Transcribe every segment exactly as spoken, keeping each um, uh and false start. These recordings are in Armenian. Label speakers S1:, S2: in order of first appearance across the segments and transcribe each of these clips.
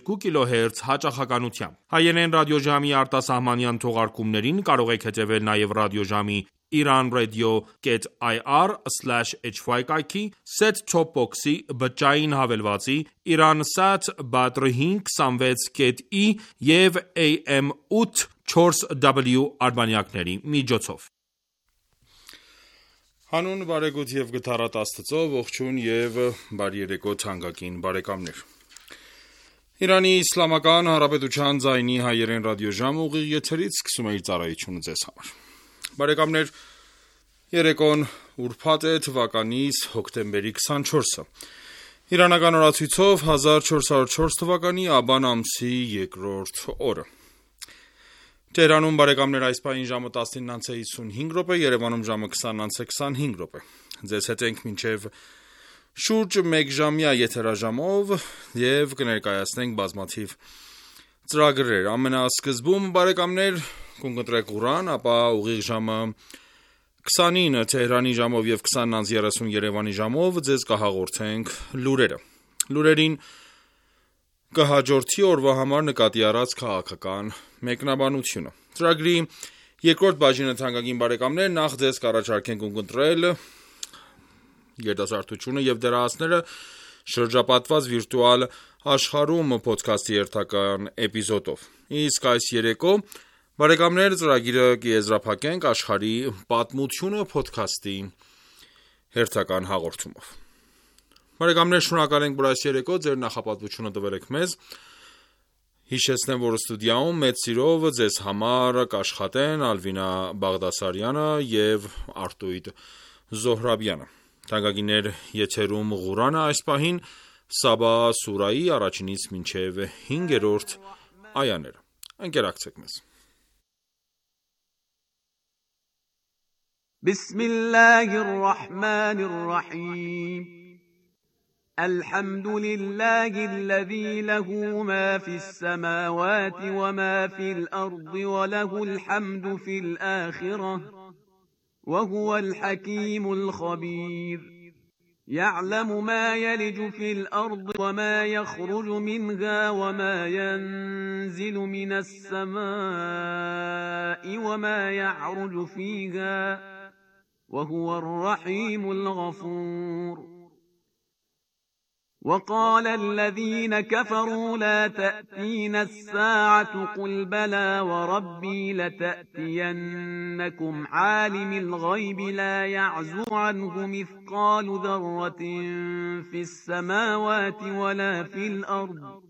S1: երկու կիլոհերց հաճախականությամբ։ Հայերեն ռադիոժամի արտասահմանյան թողարկումներին կարող եք հետևել նաև ռադիոժամի iranradio.ir slash hy կայքի, set-top box-ի, բջջային հավելվածի, Iransat Badr հինգ քսանվեց ի և A M ութ չորս W արբանյակների միջոցով։ Հանուն բարեգութ և գթառատ Աստծո, ողջույն և բարի երեկո թանկագին բարեկամներ։ Իրանի Իսլամական Հանրապետության ձայնի հայերեն ռադիոժամը ուղիղ եթերից սկսում է իր ծառայությունը ձեզ համար։ Բարեկամներ, երեկոն ուրբաթ է, թվականիս հոկտեմբերի քսանչորսը։ Իրանական օրացույցով հազար չորս հարյուր չորս թվականի աբան ամսի երկրորդ օրը։ Տեհրանում բարեկամներ այս պահին ժամը տասնինը հիսունհինգ րոպե, Երևանում ժամը քսանը քսանհինգ րոպե։ Ձեզ հետ ենք մինչև շուրջ մեկ ժամյա եթերաժամով և կներկայացնենք բազմաթիվ ծրագրեր։ Ամենասկզբում բարեկամներ կընտրեք Ղուրան, ապա ուղիղ ժամը քսանինը Թեհրանի ժամով և քսանը երեսուն Երևանի ժամով ձեզ կհաղորդենք լուրերը։ Լուրերին կհաջորդի օրվա համար նկատի առած քաղաքական մեկնաբանությունը։ Ծրագրի երկրորդ բաժինը թանկագին բարեկամներ, նախ ձեզ կառաջարկենք ունկնդրել երիտասարդությունը և դեռահասները շրջապատված վիրտուալ աշխարհում փոդքասթի հերթական էպիզոդով։ Իսկ այս երեկո բարեկամներ ծրագիրը կեզրափակենք աշխարհի պատմությունը փոդքասթի հերթական հաղորդումով։ Բարեկամներ, շնորհակալ ենք, որ այս երեկո ձեր նախապատվությունը տվել եք մեզ։ Հիշեցնեմ, որ ստուդիայում մեծ սիրով ձեզ համար կաշխատեն Ալվինա Բաղդասարյանը և Արտույտ Զոհրաբյանը։ Թանկագիններ, եթերում Ղուրանը այս պահին Սաբա սուրայի առաջինից մինչև հինգերորդ այաները։ Ընկերակցեք մեզ։
S2: Բիսմիլլահիր ռահմանիր ռահիմ الحمد لله الذي له ما في السماوات وما في الأرض وله الحمد في الآخرة وهو الحكيم الخبير يعلم ما يلج في الأرض وما يخرج منها وما ينزل من السماء وما يعرج فيها وهو الرحيم الغفور وقال الذين كفروا لا تأتينا الساعة قل بلى وربي لتأتينكم عالم الغيب لا يعزب عنه مثقال ذرة في السماوات ولا في الأرض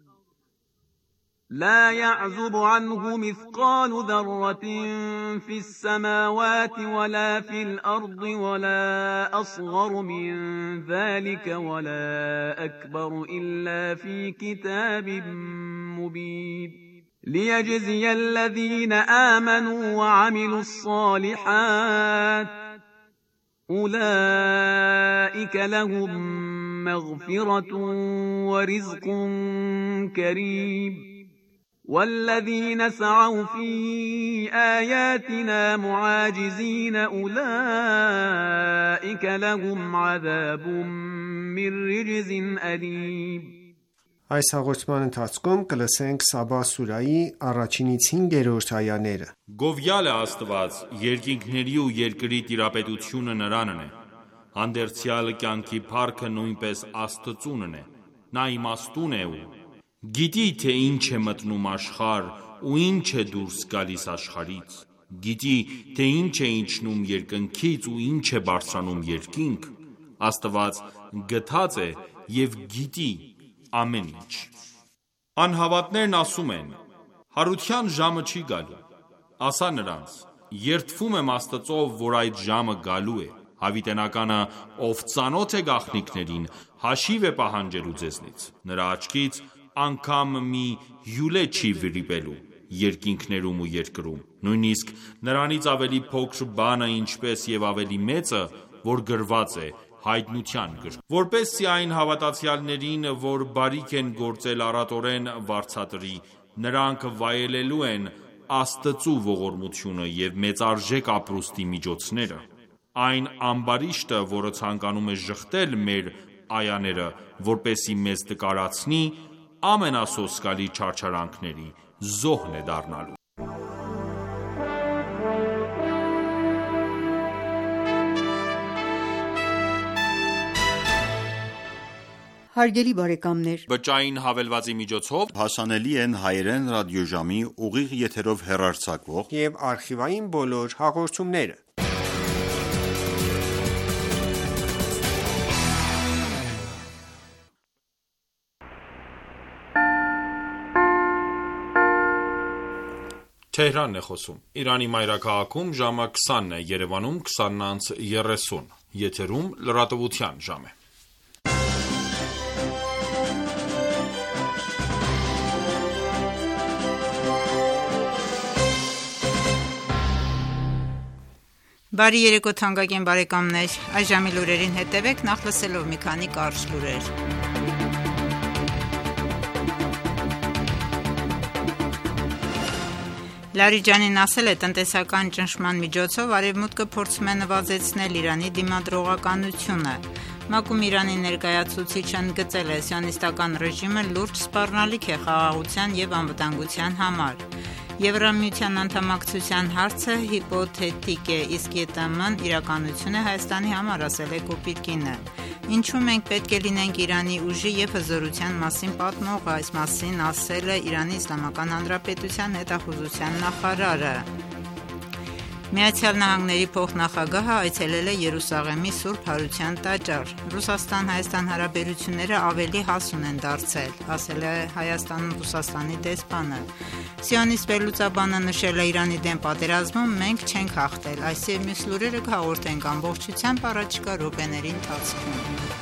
S2: لا يعزب عنه مثقال ذرة في السماوات ولا في الأرض ولا أصغر من ذلك ولا أكبر إلا في كتاب مبين ليجزي الذين آمنوا وعملوا الصالحات أولئك لهم مغفرة ورزق كريم والذين سعوا في آياتنا معاجزين أولئك لهم عذاب من رجز أليم
S3: Այս հաղորդման ընթացքում կլսենք Սաբա սուրայի առաջինից հինգերորդ այաները։
S1: Գովյալ է Աստված, երկինքների ու երկրի տիրապետությունը նրանն է, հանդերձյալ կյանքի փառքը նույնպես Աստծունն է, նա իմաստուն է ու գիտի, թե ինչ է մտնում աշխարհ ու ինչ է դուրս գալիս աշխարհից, գիտի, թե ինչ է իջնում երկնքից ու ինչ է բարձրանում երկինք, Աստված գթած է և գիտի ամեն ինչ։ Անհավատներն ասում են. հարության ժամը չի գալու։ Ասա նրանց. երդվում եմ Աստծով, որ այդ ժամը գալու է։ Հավիտենականը, ով ծանոթ է գաղտնիքներին, հաշիվ է պահանջելու ձեզնից։ Նրա աչքից անգամ մի հյուլե չի վրիպելու երկինքներում ու երկրում, նույնիսկ նրանից ավելի փոքր բանը, ինչպես և ավելի մեծը, որ գրված է հայտնության գրքում, որպեսզի այն հավատացյալներին, որ բարիք են գործել առատորեն վարձատրի, նրանք վայելելու են Աստծու ողորմությունը և մեծարժեք ապրուստի միջոցները։ Այն ամբարիշտը, որը ցանկանում է ժխտել մեր այաները, որպեսզի մեզ տկարացնի, ամենասոսկալի չարչարանքների զոհն է դառնալու:
S4: Հարգելի բարեկամներ,
S1: Բջջային հավելվածի միջոցով
S5: հասանելի են հայերեն ռադիոժամի ուղիղ եթերով հեռարձակվող
S3: և արխիվային բոլոր հաղորդումները:
S4: Բարի երեկո թանկագին բարեկամներ, այժմի լուրերին հետևեք նախ լսելով մի քանի կարճ լուրեր: Լարիջանին ասել է տնտեսական ճնշման միջոցով Արևմուտքը փորձում է նվազեցնել Իրանի դիմադրողականությունը: ՄԱԿ-ում Իրանի ներկայացուցիչն ընդգծել է սիոնիստական ռեժիմը լուրջ սպառնալիք է խաղաղության և անվտանգության համար: Եվրամիության անդամակցության հարցը հիպոթետիկ է, իսկ ԵՏՄ-ն իրականություն է Հայաստանի համար, ասել է կոպիտ կինը: Ինչու մենք պետք է լինենք Իրանի ուժի և հզորության մասին պատմողը, այս մասին ասել է Իրանի Իսլամական Հանրապետության հետախուզության նախարարը: ԱՄՆ փոխնախագահը այցելել է Երուսաղեմի Սուրբ Հարության տաճար: Ռուսաստան-Հայաստան հարաբերությունները ավելի հասուն են դարձել, ասել է Հայաստանում Ռուսաստանի դեսպանը: Սիոնիստ վերլուծաբանը նշել է Իրանի դեմ պատերազմում մենք չենք հաղթել: Այս և մյուս լուրերը կհաղորդենք ամբողջությամբ առաջիկա րոպեների ընթացքում: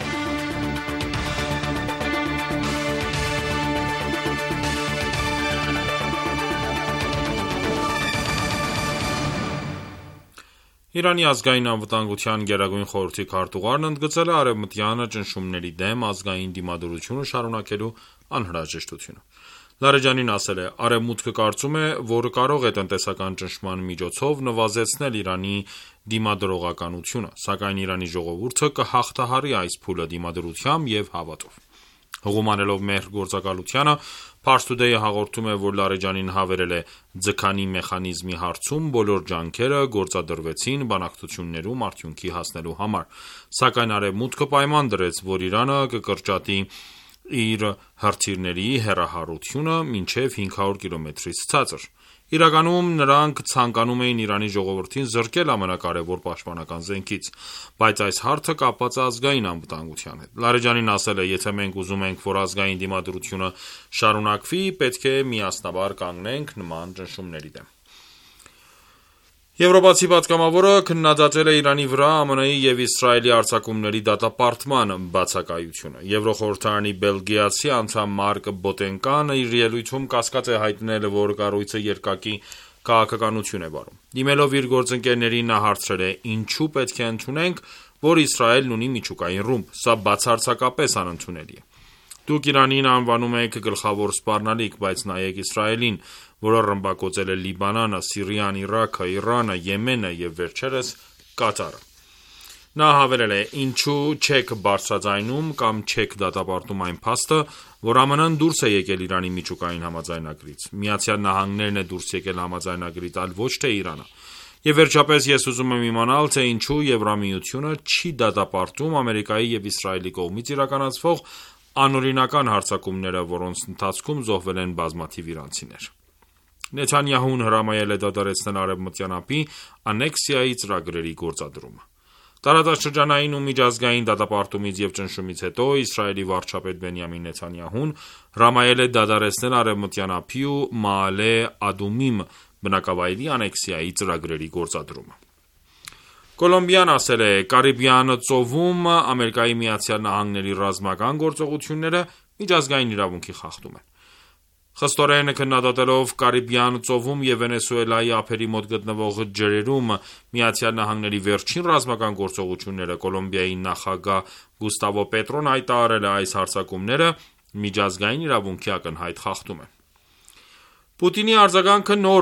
S1: Իրանի ազգային անվտանգության գերագույն խորհրդի քարտուղարն ընդգծել է արևմտյան ճնշումների դեմ ազգային դիմադրությունը շարունակելու անհրաժեշտությունը: Լարիջանին ասել է. «Արևմուտքը կարծում է, որ կարող է տնտեսական ճնշման միջոցով նվազեցնել Իրանի դիմադրողականությունը, սակայն Իրանի ժողովուրդը կհաղթահարի այս փուլը դիմադրությամբ և հավատով»: Հղում անելով մեղր գործակալությանը, Pars Today-ը հաղորդում է, որ Լարիջանին հավելել է. «Ձգանի մեխանիզմի հարցում բոլոր ջանքերը գործադրվեցին բանակցություններում արդյունքի հասնելու համար, սակայն Արևմուտքը պայման դրեց, որ Իրանը կկրճատի իր հրթիռների հեռահարությունը մինչև հինգ հարյուր կիլոմետրից ցածր: Իրականում նրանք ցանկանում էին Իրանի ժողովրդին զրկել ամենակարևոր պաշտպանական զենքից: Բայց այս հարցը կապված է ազգային անվտանգության հետ»: Լարիջանին ասել է. «Եթե մենք ուզում ենք, որ ազգային դիմադրությունը շարունակվի, պետք է միասնաբար կանգնենք նման ճնշումների դեմ»: Եվրոպացի պատգամավորը քննադատել է Իրանի վրա ԱՄՆ-ի և Իսրայելի հարձակումների դատապարտման բացակայությունը: Եվրոխորհրդարանի բելգիացի անդամ Մարկ Բոտենկան իր ելույթում կասկած է հայտնել, որ կառույցը երկակի քաղաքականություն է վարում: Դիմելով իր գործընկերներին նա հարցրել է. «Ինչու պետք է ընդունենք, որ Իսրայելն ունի միջուկային ռումբ: Սա բացարձակապես անընդունելի է: Դուք Իրանին անվանում եք գլխավոր սպառնալիք, բայց նայեք Իսրայելին, որը ռմբակոծել է Լիբանանը, Սիրիան, Իրաքը, Իրանը, Եմենը և վերջերս Կատարը»: Նա հավելել է. «Ինչու չեք բարձրաձայնում կամ չեք դատապարտում այն փաստը, որ ԱՄՆ-ն դուրս է եկել Իրանի միջուկային համաձայնագրից: ԱՄՆ-ն է դուրս եկել համաձայնագրից, այլ ոչ թե Իրանը: Եվ վերջապես ես ուզում եմ իմանալ, թե ինչու Եվրամիությունը չի դատապարտում Ամերիկայի և Իսրայելի կողմից իրականացվող անօրինական հարձակումները, որոնց ընթացքում զոհվել են բազմաթիվ իրանցիներ»: Նեթանյահուն հրամայել է դադարեցնել Արևմտյան ափի անեքսիայի ծրագրերի գործադրումը: Տարածաշրջանային ու միջազգային դատապարտումից և ճնշումից հետո Իսրայելի վարչապետ Բենյամին Նեթանյահուն հրամայել է դադարեցնել Արևմտյան ափի ու Մաալե Ադումիմ բնակավայրի անեքսիայի ծրագրերի գործադրումը: Կոլումբիան ասել է. «Կարիբյան ծովում ԱՄՆ-ի ռազմական գործողությունները միջազգային իրավունքի խախտում են»: Խստորեն քննադատելով Կարիբյան ծովում և Վենեսուելայի ափերի մոտ գտնվող ջրերում ԱՄՆ-ի վերջին ռազմական գործողությունները, Կոլումբիայի նախագահ Գուստավո Պետրոն հայտարարել է. «Այս հարձակումները միջազգային իրավունքի ակնհայտ խախտում են»: Պուտինի արձագանքը նոր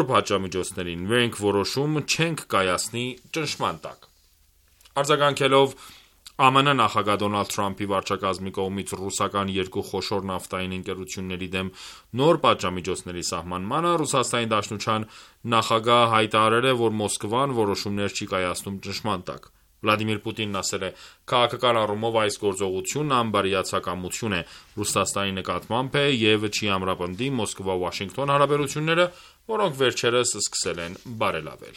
S1: Ա Մ Ն նախագահ Դոնալդ Թրամփի վարչակազմի կողմից ռուսական երկու խոշոր նավթային ընկերությունների դեմ նոր պատժամիջոցների սահմանմանը Ռուսաստանի Դաշնության նախագահը հայտարարել է, որ Մոսկվան որոշումներ չի կայացնում ճնշման տակ։ Վլադիմիր Պուտինն ասել է. «Քաղաքական առումով այս գործողությունն անբարոյացակամություն է Ռուսաստանի նկատմամբ է և չի ամրապնդի Մոսկվա-Վաշինգտոն հարաբերությունները, որոնք վերջերս սկսել են բարելավել»։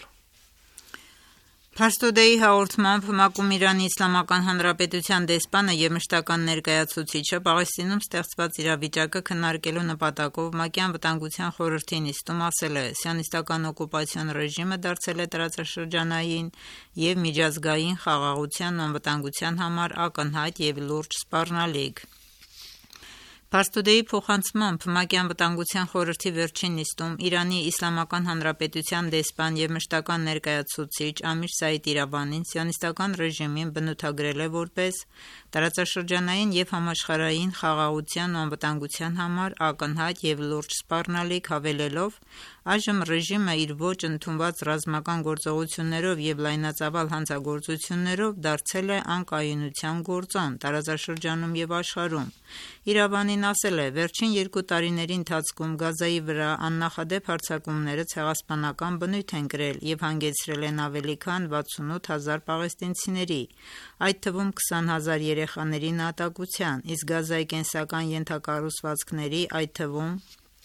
S4: Փաստոդեի հաղորդմամբ ՄԱԿ-ում Իրանի Իսլամական Հանրապետության դեսպանը և մշտական ներկայացուցիչը Պաղեստինում ստեղծված իրավիճակը քննարկելու նպատակով ՄԱԿ-ի Անվտանգության խորհրդի նիստում ասել է. «Սիոնիստական օկուպացիոն ռեժիմը դարձել է տարածաշրջանային և միջազգային խաղաղությանն ու անվտանգության համար ակնհայտ և լուրջ սպառնալիք»։ Փաստոդեի փոխանցմամբ ՄԱԿ-ի Անվտանգության խորհրդի վերջին նիստում Իրանի Իսլամական Հանրապետության դեսպան և մշտական ներկայացուցիչ Ամիր Սաիդ Իրավանին սիոնիստական ռեժիմին բնութագրել է որպես տարածաշրջանային և համաշխարհային խաղաղության ու անվտանգության համար ակնհայտ և լուրջ սպառնալիք, հավելելով. «Այժմ ռեժիմը իր ոչ ընդունված ռազմական գործողություններով և լայնածավալ հանցագործություններով դարձել է անկայունության գործոն տարածաշրջանում և աշխարհում»։ Իրավանին ասել է. «Վերջին երկու տարիների ընթացքում Գազայի վրա աննախադեպ հարձակումները ցեղասպանական բնույթ են կրել և հանգեցրել են ավելի քան վաթսունութ հազար պաղեստինցիների, այդ թվում քսան հազար երեխաների նահատակության, իսկ Գազայի կենսական ենթակառուցվածքների, այդ թվում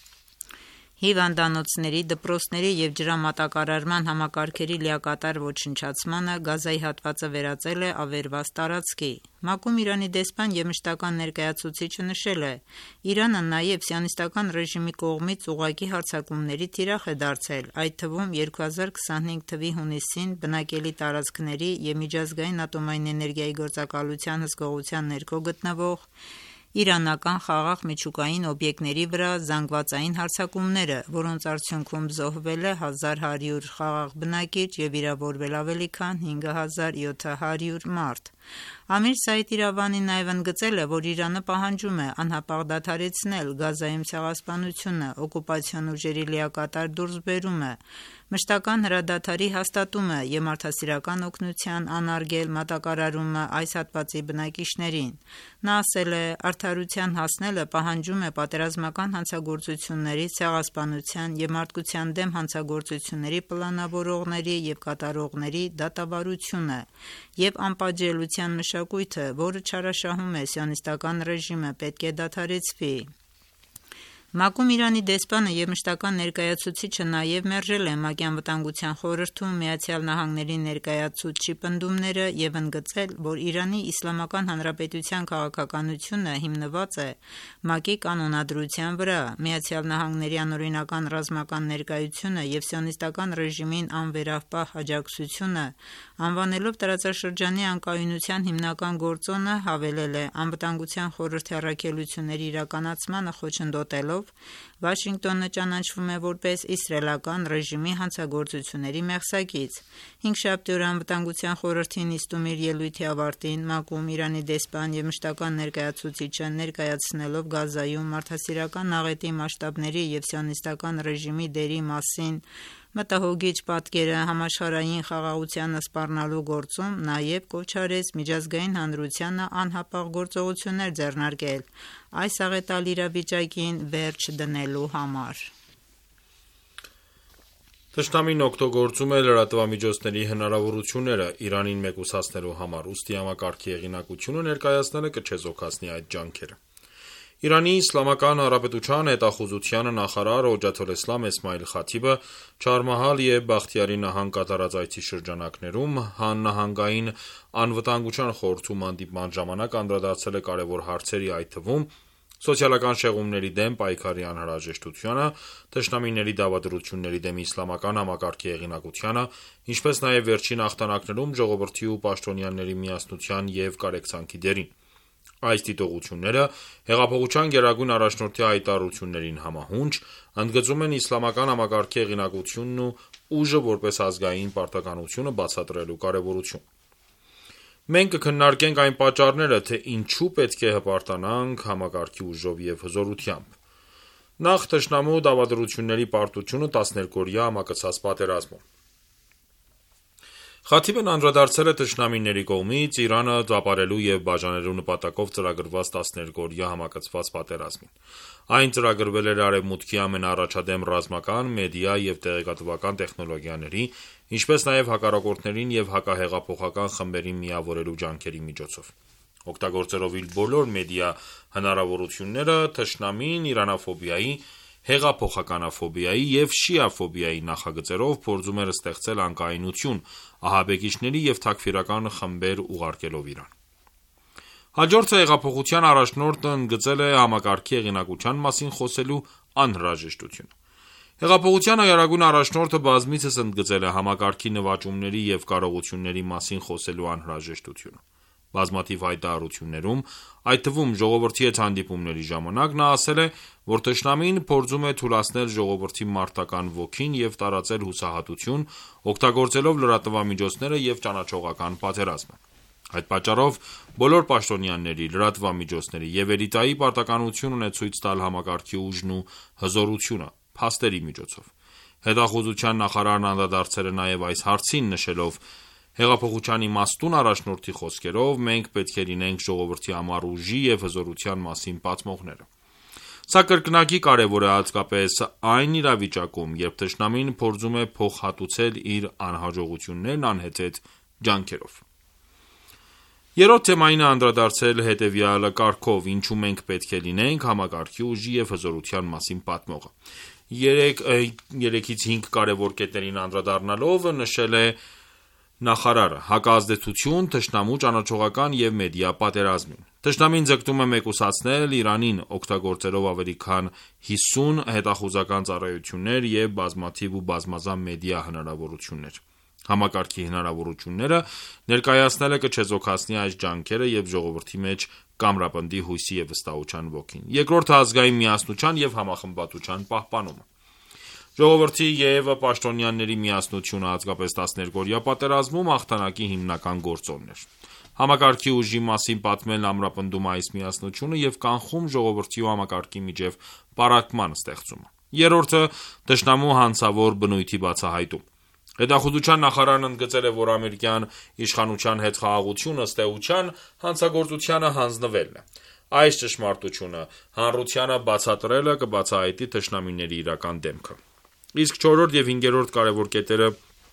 S4: հիվանդանոցների, դպրոցների և ջրամատակարարման համակարգերի լիակատար ոչնչացմանը Գազայի հատվածը վերածել է ավերված տարածքի»։ ՄԱԿ-ում Իրանի դեսպան և մշտական ներկայացուցիչը նշել է. «Իրանը նաև սիոնիստական ռեժիմի կողմից ուղղակի հարձակումների թիրախ է դարձել, այդ թվում երկու հազար քսանհինգ թվականի հունիսին բնակելի տարածքների և միջազգային ատոմային էներգիայի գործակալության հսկողության ներքո գտնվող իրանական խաղաղ միջուկային օբյեկտների վրա զանգվածային հարձակումները, որոնց արդյունքում զոհվել է հազար հարյուր խաղաղ բնակիչ և վիրավորվել ավելի քան հինգ հազար յոթ հարյուր մարդ»։ Ամիր Սաիդ Իրավանին նաև ընդգծել է, որ Իրանը պահանջում է անհապաղ դադարեցնել Գազայում ցեղասպանությունը, օկուպացիոն ուժերի լիակատար դուրսբերումը, մշտական հրադադարի հաստատումը և մարդասիրական օգնության անարգել մատակարարումը այս հատվածի բնակիչներին։ Նա ասել է. «Արդարության հասնելը պահանջում է պատերազմական հանցագործությունների, ցեղասպանության և մարդկության դեմ հանցագործությունների պլանավորողների և կատարողների դատավարությունը և անպատժելիության մշակույթը, որը չարաշահում է սիոնիստական ռեժիմը, պետք է դադարեցվի»։ ՄԱԿ-ում Իրանի դեսպանը և մշտական ներկայացուցիչը նաև մերժել են ՄԱԿ-ի Անվտանգության խորհրդում ԱՄՆ-ի ներկայացուցչի պնդումները և ընդգծել, որ Իրանի Իսլամական Հանրապետության քաղաքականությունը հիմնված է ՄԱԿ-ի կանոնադրության վրա։ ԱՄՆ-ի անօրինական ռազմական ներկայությունը և սիոնիստական ռեժիմին անվերապահ աջակցությունը անվանելով տարածաշրջանի անկայունության հիմնական գործոնը, հավելել է. «Անվտանգության խորհրդի առաքելությունների իրականացմանը խոչընդոտելով Վաշինգտոնը ճանաչվում է որպես իսրայելական ռեժիմի հանցագործությունների մեղսակից»։ Հինգշաբթի օրը Անվտանգության խորհրդի նիստում իր ելույթի ավարտին ՄԱԿ-ում Իրանի դեսպան և մշտական ներկայացուցիչը ներկայացնելով Գազայում մարդասիրական աղետի մասշտաբների և սիոնիստական ռեժիմի դերի մասին մտահոգիչ պատկերը համաշխարհային խաղաղությանը սպառնալու գործում, նաև կոչ արեց միջազգային հանրությանը անհապաղ գործողություններ ձեռնարկել այս աղետալի իրավիճակին վերջ դնելու համար։
S1: Թշնամին օգտագործում է լրատվամիջոցների հնարավորությունները Իրանին մեկուսացնելու համար, ուստի համակարգի հեղինակությունը ներկայացնելը կչեզոքացնի այդ ջանքերը։ Իրանի Իսլամական Հանրապետության հետախուզության նախարար Հոջաթ ալ-Իսլամ Էսմայիլ Խաթիբը Չհարմահալ և Բախտիարի նահանգ կատարած այցի շրջանակներում նահանգային անվտանգության խորհրդում հանդիպման ժամանակ անդրադարձել է կարևոր հարցերի, այդ թվում սոցիալական շեղումների դեմ պայքարի անհրաժեշտությանը, թշնամիների դավադրությունների դեմ իսլամական համակարգի հեղինակությանը, ինչպես նաև վերջին հաղթանակներում ժողովրդի ու պաշտոնյաների միասնության և կարեկցանքի դերին։ Այս դիտողությունները հեղափոխության գերագույն առաջնորդի հայտարարություններին համահունչ ընդգծում են իսլամական համակարգի հեղինակությունն ու ուժը որպես ազգային պարտականությունը բացատրելու կարևորություն։ Մենք կքննարկենք այն պատճառները, թե ինչու պետք է հպարտանանք համակարգի ուժով և հզորությամբ։ Նախ թշնամու դավադրությունների պարտությունը տասներկուօրյա համակցած պատերազմում։ Խաթիբն անդրադարձել է թշնամիների կողմից Իրանը տապալելու և բաժանելու նպատակով ծրագրված տասներկօրյա համակցված պատերազմին։ Այն ծրագրվել էր Արևմուտքի ամենաառաջադեմ ռազմական, մեդիա և տեղեկատվական տեխնոլոգիաների, ինչպես նաև հակառակորդներին և հակահեղափոխական խմբերին միավորելու ջանքերի միջոցով։ Օգտագործելով իր բոլոր մեդիա հնարավորությունները, թշնամին իրանաֆոբիայի, հեղափոխականաֆոբիայի և շիաֆոբիայի նախագծերով փորձում էր ստեղծել անկայունություն ահաբեկիչների և թաքֆիրական խմբեր ուղարկելով Իրան։ Հաջորդը հեղափոխության առաջնորդը ընդգծել է համակարգի հեղինակության մասին խոսելու անհրաժեշտությունը։ Հեղափոխության գերագույն առաջնորդը բազմիցս ընդգծել է համակարգի նվաճումների և կարողությունների մասին խոսելու անհրաժեշտությունը։ Բազմաթիվ հայտարարություններում, այդ թվում ժողովրդի հետ հանդիպումների ժամանակ, նա ասել է, որ թշնամին փորձում է թուլացնել ժողովրդի մարտական ոգին և տարածել հուսահատություն, օգտագործելով լրատվամիջոցները և ճանաչողական պատերազմը։ Այդ պատճառով բոլոր պաշտոնյաների, լրատվամիջոցների և էլիտայի պարտականությունն է ցույց տալ համակարգի ուժն ու հզորությունը՝ փաստերի միջոցով։ Հետախուզության նախարարն անդրադարձել է նաև այս հարցին, նշելով. «Հեղափոխության իմաստուն առաջնորդի խոսքերով, մենք պետք է լինենք ժողովրդի համար ուժի և հզորության մասին պատմողները։ Սա կրկնակի կարևոր է հատկապես այն իրավիճակում, երբ թշնամին փորձում է փոխհատուցել իր անհաջողություններն անհեթեթ ջանքերով»։ Երրորդ թեմային է անդրադարձել հետևյալ կարգով. «Ինչու մենք պետք է լինենք համակարգի ուժի և հզորության մասին պատմողը»։ Երեքից հինգ կարևոր կետերին անդրադառնալով նշել է նախարարը. հակազդեցություն թշնամու ճանաչողական և մեդիա պատերազմին։ Թշնամին ձգտում է մեկուսացնել Իրանին՝ օգտագործելով ավելի քան հիսուն հետախուզական ծառայություններ և բազմաթիվ ու բազմազան մեդիա հնարավորություններ։ Համակարգի հնարավորությունները ներկայացնելը կչեզոքացնի այս ջանքերը և ժողովրդի մեջ կամրապնդի հույսի և վստահության ոգին։ Երկրորդը ազգային միասնության և համախմբվածության պահպանումը։ Ժողովրդի և պաշտոնյաների միասնությունը, հատկապես տասներկօրյա պատերազմում, հաղթանակի հիմնական գործոնն էր։ Համակարգի ուժի մասին պատմելն ամրապնդում է այս միասնությունը և կանխում ժողովրդի ու համակարգի միջև պառակտման ստեղծումը։ Երրորդը թշնամու հանցավոր բնույթի բացահայտում։ Հետախուզության նախարարն ընդգծել է, որ ամերիկյան իշխանության հետ խաղաղությունը, ըստ էության, հանցագործությանը հանձնվելն է։ Այս ճշմարտությունը հանրությանը բացատրելը կբացահայտի թշնամիների իրական դեմքը։ Իսկ չորրորդ և հինգերորդ կարևոր կետերը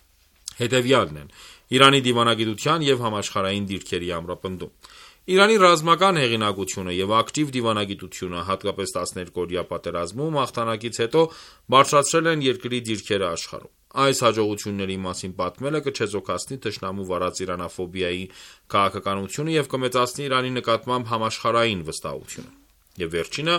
S1: հետևյալն են. Իրանի դիվանագիտության և համաշխարհային դիրքերի ամրապնդում։ Իրանի ռազմական հեղինակությունը և ակտիվ դիվանագիտությունը, հատկապես տասներկօրյա պատերազմում, հաղթանակից հետո բարձրացրել են երկրի դիրքերը աշխարհում։ Այս հաջողությունների մասին պատմելը կչեզոքացնի թշնամու վարած իրանաֆոբիայի քաղաքականությունը և կմեծացնի Իրանի նկատմամբ համաշխարհային վստահությունը։ Եվ վերջինը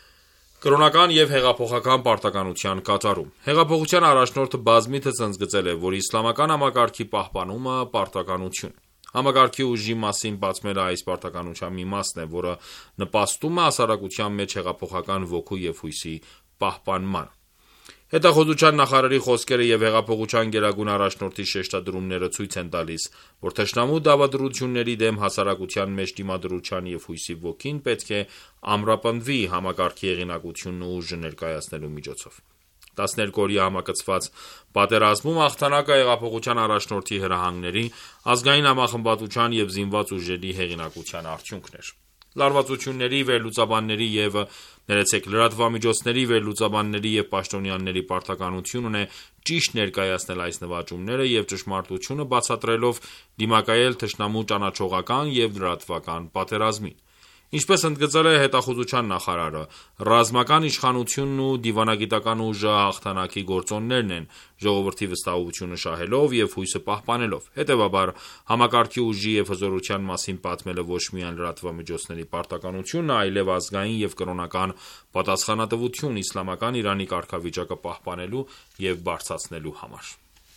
S1: կրոնական և հեղափոխական պարտականության կատարում։ Հեղափոխության առաջնորդը բազմիցս ընդգծել է, որ իսլամական համակարգի պահպանումը պարտականություն է։ Համակարգի ուժի մասին պատմելը այս պարտականության մի մասն է, որը նպաստում է հասարակության մեջ հեղափոխական ոգու և հույսի պահպանմանը։ Հետախուզության նախարարի խոսքերը և հեղափոխության գերագույն առաջնորդի շեշտադրումները ցույց են տալիս, որ թշնամու դավադրությունների դեմ հասարակության մեջ դիմադրության և հույսի ոգին պետք է ամրապնդվի համակարգի հեղինակությունն ու ուժը ներկայացնելու միջոցով։ տասներկօրյա համակցված պատերազմում հաղթանակը հեղափոխության առաջնորդի հրահանգների, ազգային համախմբվածության և զինված ուժերի հեղինակության արդյունքն էր։ Լարվածությունների, վերլուծաբանների և լրատվամիջոցների, վերլուծաբանների և պաշտոնյաների պարտականությունն է ճիշտ ներկայացնել այս նվաճումները և ճշմարտությունը բացատրելով դիմակայել թշնամու ճանաչողական և լրատվական պատերազմին։ Ինչպես ընդգծել է հետախուզության նախարարը, ռազմական իշխանությունն ու դիվանագիտական ուժը հաղթանակի գործոններն են՝ ժողովրդի վստահությունը շահելով և հույսը պահպանելով։ Հետևաբար, համակարգի ուժի և հզորության մասին պատմելը ոչ միայն լրատվամիջոցների պարտականություն է, այլև ազգային և կրոնական պատասխանատվություն իսլամական Իրանի կարգավիճակը պահպանելու և բարձրացնելու համար։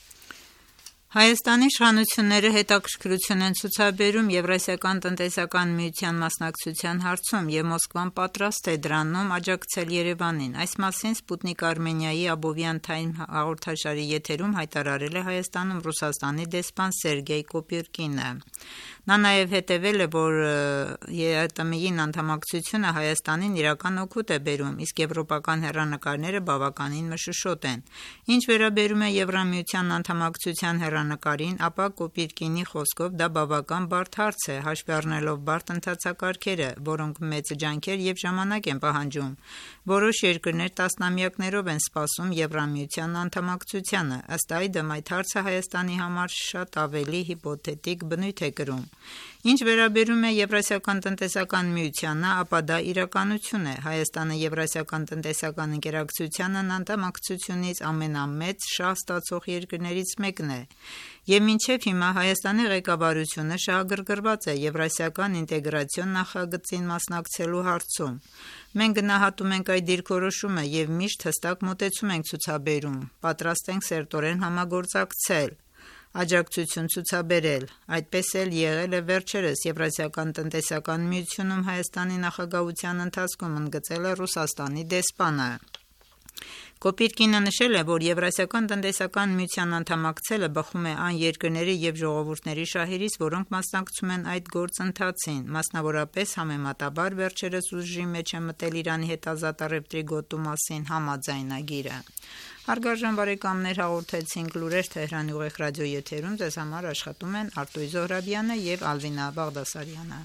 S4: Հայաստանի իշխանությունները հետաքրքրություն են ցուցաբերում Եվրասիական տնտեսական միության մասնակցության հարցում և Մոսկվան պատրաստ է դրանում աջակցել Երևանին։ Այս մասին Սպուտնիկ Արմենիայի Abovyan Time հաղորդաշարի եթերում հայտարարել է Հայաստանում Ռուսաստանի դեսպան Սերգեյ Կոպյուրկինը։ Նա նաև հետևել է, որ Ե Տ Մ-ին անդամակցությունը Հայաստանին իրական օգուտ է բերում, իսկ եվրոպական հեռանկարները բավականին մշուշոտ են։ Ինչ վերաբերում է Եվրամիության անդամակցության հեռանկարին, ապա Կոպիրկինի խոսքով դա բավական բարդ հարց է, հաշվի առնելով բարդ ընթացակարգերը, որոնք մեծ ջանքեր և ժամանակ են պահանջում։ Որոշ երկրներ տասնամյակներով են սպասում Եվրամիության անդամակցությանը, ըստ այդմ այդ հարցը Հայաստանի համար շատ ավելի հիպոթետիկ բնույթ է կրում։ Ինչ վերաբերում է Եվրասիական տնտեսական միությանը, ապա դա իրականություն է։ Հայաստանը Եվրասիական տնտեսական ընկերակցությանն անդամակցությունից ամենամեծ շահ ստացող երկրներից մեկն է։ Եվ մինչև հիմա Հայաստանի ղեկավարությունը շահագրգռված է Եվրասիական ինտեգրացիոն նախագծին մասնակցելու հարցում։ Մենք գնահատում ենք այդ դիրքորոշումը և միշտ հստակ մոտեցում ենք ցուցաբերում, պատրաստ ենք սերտորեն համագործակցել, աջակցություն ցուցաբերել։ Այդպես էլ եղել է վերջերս Եվրասիական տնտեսական միությունում Հայաստանի նախագահության ընթացքում ընդգծել է Ռուսաստանի դեսպանը։ Կոպիրկինը նշել է, որ Եվրասիական տնտեսական միության անդամակցելը բխում է այն երկրների և ժողովուրդների շահերից, որոնք մասնակցում են այդ գործընթացին, մասնավորապես համեմատաբար վերջերս ուժի մեջ է մտել Իրանի հետ ազատ առևտրի գոտու մասին համաձայնագիրը։ Հարգարժան բարեկամներ, հաղորդեցինք լուրեր Թեհրանի ուղիղ ռադիո եթերում, ձեզ համար աշխատում են Արտույ Զոհրաբյանը և Ալվինա Բաղդասարյանը։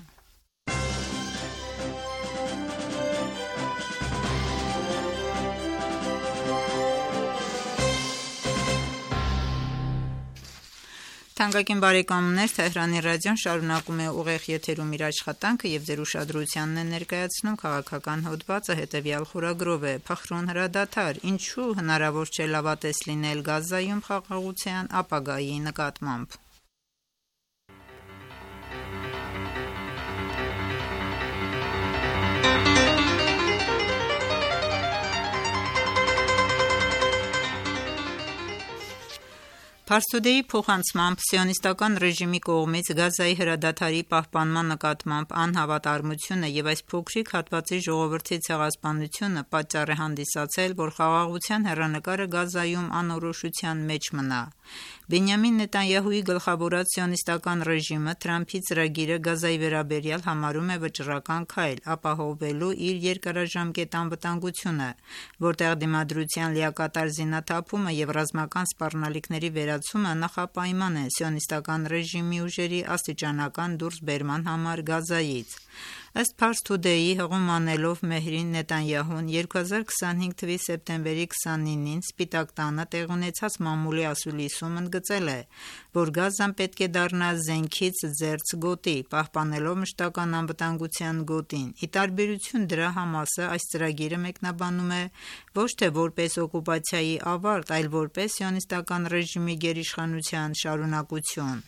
S4: Թանկագին բարեկամներ, Թեհրանի ռադիոն շարունակում է ուղիղ եթերում իր աշխատանքը և ձեր ուշադրությանն է ներկայացնում քաղաքական հոդվածը հետևյալ խորագրով է. Փխրուն հրադադար, ինչու հնարավոր չէ լավատես լինել Գազայում խաղաղության ապագայի նկատմամբ։ Փարսթուդեի փոխանցմամբ սիոնիստական ռեժիմի կողմից Գազայի հրադադարի պահպանման նկատմամբ անհավատարմությունը և այս փոքրիկ հատվածի ժողովրդի ցեղասպանությունը պատճառ է հանդիսացել, որ խաղաղության հեռանկարը Գազայում անորոշության մեջ մնա։ Բենյամին Նետանյահուի գլխավորած սիոնիստական ռեժիմը Թրամփի ծրագիրը Գազայի վերաբերյալ համարում է վճռական քայլ՝ ապահովելու իր երկարաժամկետ անվտանգությունը, որտեղ դիմադրության լիակատար զինաթափումը և ռազմական սպառնալիքների վերացումը նախապայման են սիոնիստական ռեժիմի ուժերի աստիճանական դուրսբերման համար Գազայից։ Ըստ Pars Today-ի հղում անելով Մեհրին Նետանյահուն երկու հազար քսանհինգ թվականի սեպտեմբերի քսանինին Սպիտակ տանը տեղ ունեցած մամուլի ասուլիսում ընդգծել է, որ Գազան պետք է դառնա զենքից զերծ գոտի, պահպանելով մշտական անվտանգության գոտին։ Ի տարբերություն դրա, Համասը այս ծրագիրը մեկնաբանում է ոչ թե որպես օկուպացիայի ավարտ, այլ որպես սիոնիստական ռեժիմի գերիշխանության շարունակություն։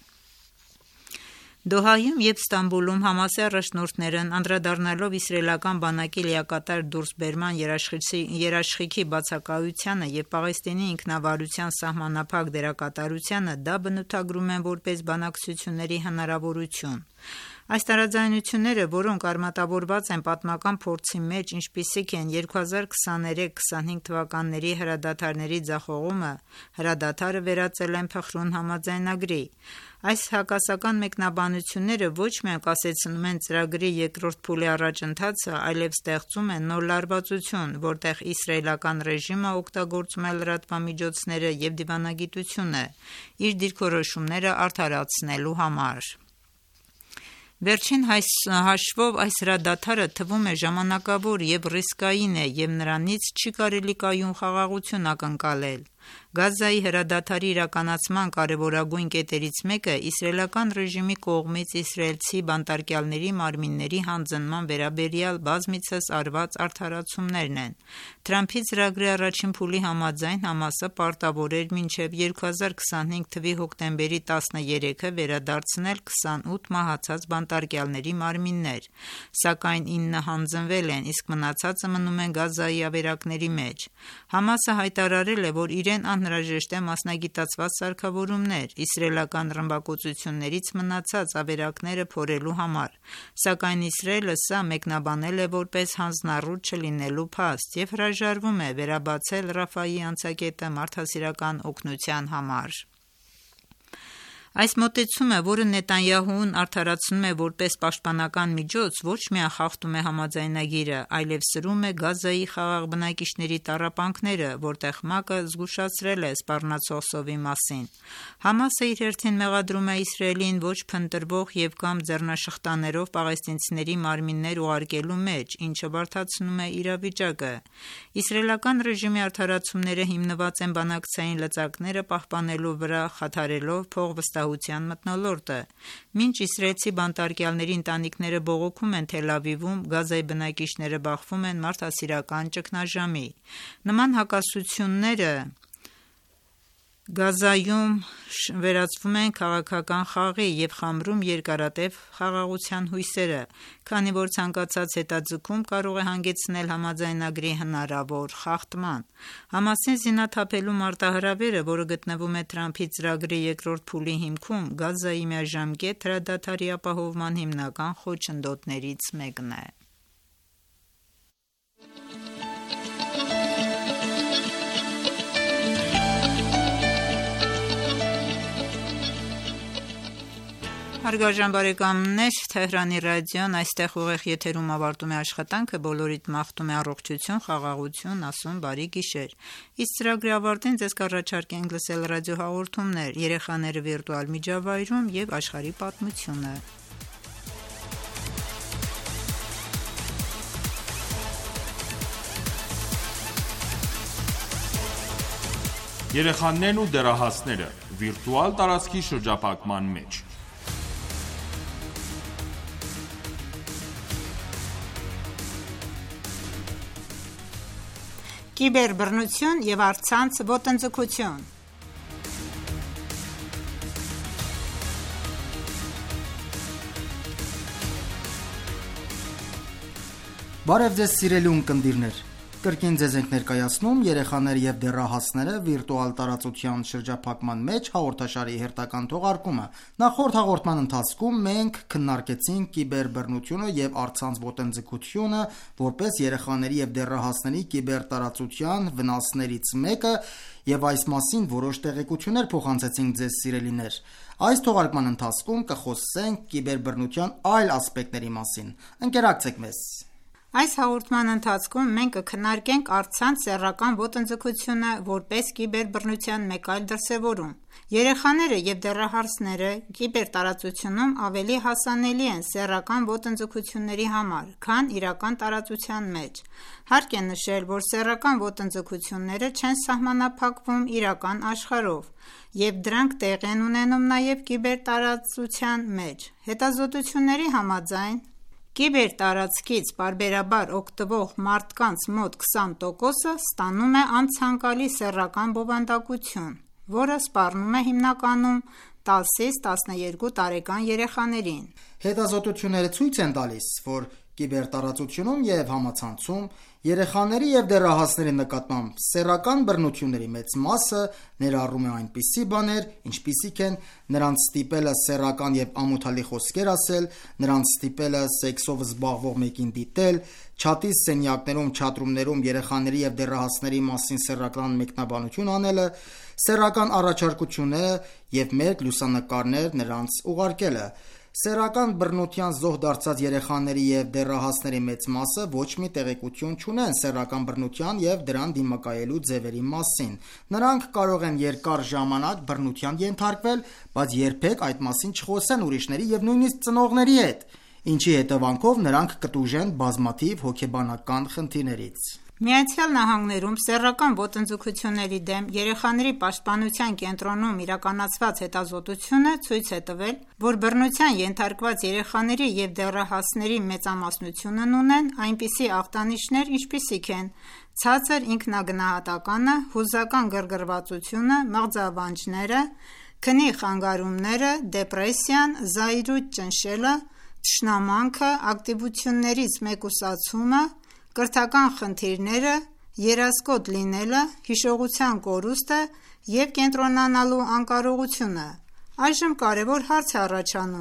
S4: Դոհայում և Ստամբուլում Համասի առաջնորդներն անդրադառնալով իսրայելական բանակի լիակատար դուրսբերման երաշխիքի բացակայությանը և Պաղեստինի ինքնավարության սահմանափակ դերակատարությանը, դա բնութագրում են որպես բանակցությունների հնարավորություն։ Այս տարաձայնությունները, որոնք արմատավորված են պատմական փորձի մեջ, ինչպիսիք են երկու հազար քսաներեք քսանհինգ թվականների հրադադարների ձախողումը, հրադադարը վերածել են փխրուն համաձայնագրի։ Այս հակասական մեկնաբանությունները ոչ միայն կասեցնում են ծրագրի երկրորդ փուլի առաջընթացը, այլև ստեղծում են նոր լարվածություն, որտեղ իսրայելական ռեժիմը օգտագործում է լրատվամիջոցները և դիվանագիտությունը իր դիրքորոշումները արդարացնելու համար։ Վերջին հաշվով այս հրադադարը թվում է ժամանակավոր և ռիսկային է, և նրանից չի կարելի կայուն խաղաղություն ակնկալել։ Գազայի հրադադարի իրականացման կարևորագույն կետերից մեկը իսրայելական ռեժիմի կողմից իսրայելցի բանտարկյալների մարմինների հանձնման վերաբերյալ բազմիցս արված արդարացումներն են։ Թրամփի ծրագրի առաջին փուլի համաձայն Համասը պարտավոր էր մինչև երկու հազար քսանհինգ թվականի հոկտեմբերի տասներեքը վերադարձնել քսանութ մահացած բանտարկյալների մարմիններ, սակայն ինը հանձնվել են, իսկ մնացածը մնում են Գազայի ավերակների մեջ։ Համասը հայտարարել է, որ իրեն անհրաժեշտ է մասնագիտացված սարքավորումներ իսրայելական ռմբակոծություններից մնացած ավերակները փորելու համար, սակայն Իսրայելը սա մեկնաբանել է որպես հանձնառու չլինելու փաստ և հրաժարվում է վերաբացել Ռաֆայի անցակետը մարդասիրական օգնության համար։ Այս մոտեցումը, որը Նետանյահուն արդարացնում է որպես պաշտպանական միջոց, ոչ միայն խախտում է համաձայնագիրը, այլև սրում է Գազայի խաղաղ բնակիչների տառապանքները, որտեղ ՄԱԿ-ը զգուշացրել է սպառնացող սովի մասին։ Համասը իր հերթին մեղադրում է Իսրայելին ոչ փնտրվող և կամ ձեռնաշղթաներով պաղեստինցիների մարմիններ ուղարկելու մեջ, ինչը բարդացնում է իրավիճակը։ Իսրայելական ռեժիմի արդարացումները հիմնված են բանակցային լծակները պահպանելու վրա, խաթարելով փողվստահության մթնոլորտը։ Մինչ իսրայելցի բանտարկյալների ընտանիքները բողոքում են Թել Ավիվում, Գազայի բնակիչները բախվում են մարդասիրական ճգնաժամի։ Նման հակասությունները Գազայում վերածվում են քաղաքական խաղի և խամրում երկարատև խաղաղության հույսերը, քանի որ ցանկացած հետաձգում կարող է հանգեցնել համաձայնագրի հնարավոր խախտման։ Համասին զինաթափելու մարտահրավերը, որը գտնվում է Թրամփի ծրագրի երկրորդ փուլի հիմքում, Գազայի միաժամանակ հրադադարի ապահովման հիմնական խոչընդոտներից մեկն է։ Հարգարժան բարեկամներ, Թեհրանի ռադիոն այստեղ ուղիղ եթերում ավարտում է աշխատանքը, բոլորիդ մաղթում է առողջություն, խաղաղություն, ասում բարի գիշեր։ Իսկ ծրագրի ավարտին ձեզ կառաջարկենք լսել ռադիոհաղորդումներ, երեխաները վիրտուալ միջավայրում և աշխարհի պատմությունը։
S1: Երեխաներն ու դեռահասները վիրտուալ տարածքի շրջափակման մեջ։
S4: Կիբերբռնություն և առցանց ոտնձգություն։
S6: Բարև ձեզ սիրելի ունկնդիրներ, կրկին ձեզ ենք ներկայացնում երեխաները և դեռահասները վիրտուալ տարածության շրջափակման մեջ հաղորդաշարի հերթական թողարկումը։ Նախորդ հաղորդման ընթացքում մենք քննարկեցինք կիբերբռնությունը և առցանց ոտնձգությունը որպես երեխաների և դեռահասների կիբերտարածության վնասներից մեկը և այս մասին որոշ տեղեկություններ փոխանցեցինք ձեզ սիրելիներ։ Այս թողարկման ընթացքում կխոսենք կիբերբռնության այլ ասպեկտների մասին։ Ընկերակցեք մեզ։
S4: Այս հաղորդման ընթացքում մենք կքննարկենք առցանց սեռական ոտնձգությունը որպես կիբերբռնության մեկ այլ դրսևորում։ Երեխաները և դեռահասները կիբերտարածությունում ավելի հասանելի են սեռական ոտնձգությունների համար, քան իրական տարածության մեջ։ Հարկ է նշել, որ սեռական ոտնձգությունները չեն սահմանափակվում իրական աշխարհով, և դրանք տեղի են ունենում նաև կիբերտարածության մեջ։ Հետազոտությունների համաձայն, կիբերտարածքից պարբերաբար օգտվող մարդկանց մոտ քսան տոկոսը ստանում է անցանկալի սեռական բովանդակություն, որը սպառնում է հիմնականում տասից տասներկու տարեկան երեխաներին։
S6: Հետազոտությունները ցույց են տալիս, որ կիբերտարածությունում և համացանցում երեխաների և դեռահասների նկատմամբ սեռական բռնությունների մեծ մասը ներառում է այնպիսի բաներ, ինչպիսիք են նրանց ստիպելը սեռական և ամոթալի խոսքեր ասել, նրանց ստիպելը սեքսով զբաղվող մեկին դիտել, չաթի սենյակներում, չաթրումներում երեխաների և դեռահասների մասին սեռական մեկնաբանություն անելը, սեռական առաջարկությունները և մեկ լուսանկարներ նրանց ուղարկելը։ Սեռական բռնության զոհ դարձած երեխաների և դեռահասների մեծ մասը ոչ մի տեղեկություն չունեն սեռական բռնության և դրան դիմակայելու ձևերի մասին։ Նրանք կարող են երկար ժամանակ բռնության ենթարկվել, բայց երբեք այդ մասին չխոսեն ուրիշների և նույնիսկ ծնողների հետ, ինչի հետևանքով նրանք կտուժեն բազմաթիվ հոգեբանական խնդիրներից։
S4: Միացյալ Նահանգներում սեռական ոտնձգությունների դեմ երեխաների պաշտպանության կենտրոնում իրականացված հետազոտությունը ցույց է տվել, որ բռնության ենթարկված երեխաների և դեռահասների մեծամասնությունն ունեն այնպիսի ախտանիշներ, ինչպիսիք են ցածր ինքնագնահատականը, հուզական գրգռվածությունը, մղձավանջները, քնի խանգարումները, դեպրեսիան, զայրույթ ճնշելը, թշնամանքը, ակտիվություններից մեկուսացումը, կրթական խնդիրները, երասկոտ լինելը, հիշողության կորուստը և կենտրոնանալու անկարողությունը։ Այժմ կարևոր հարց է առաջանում.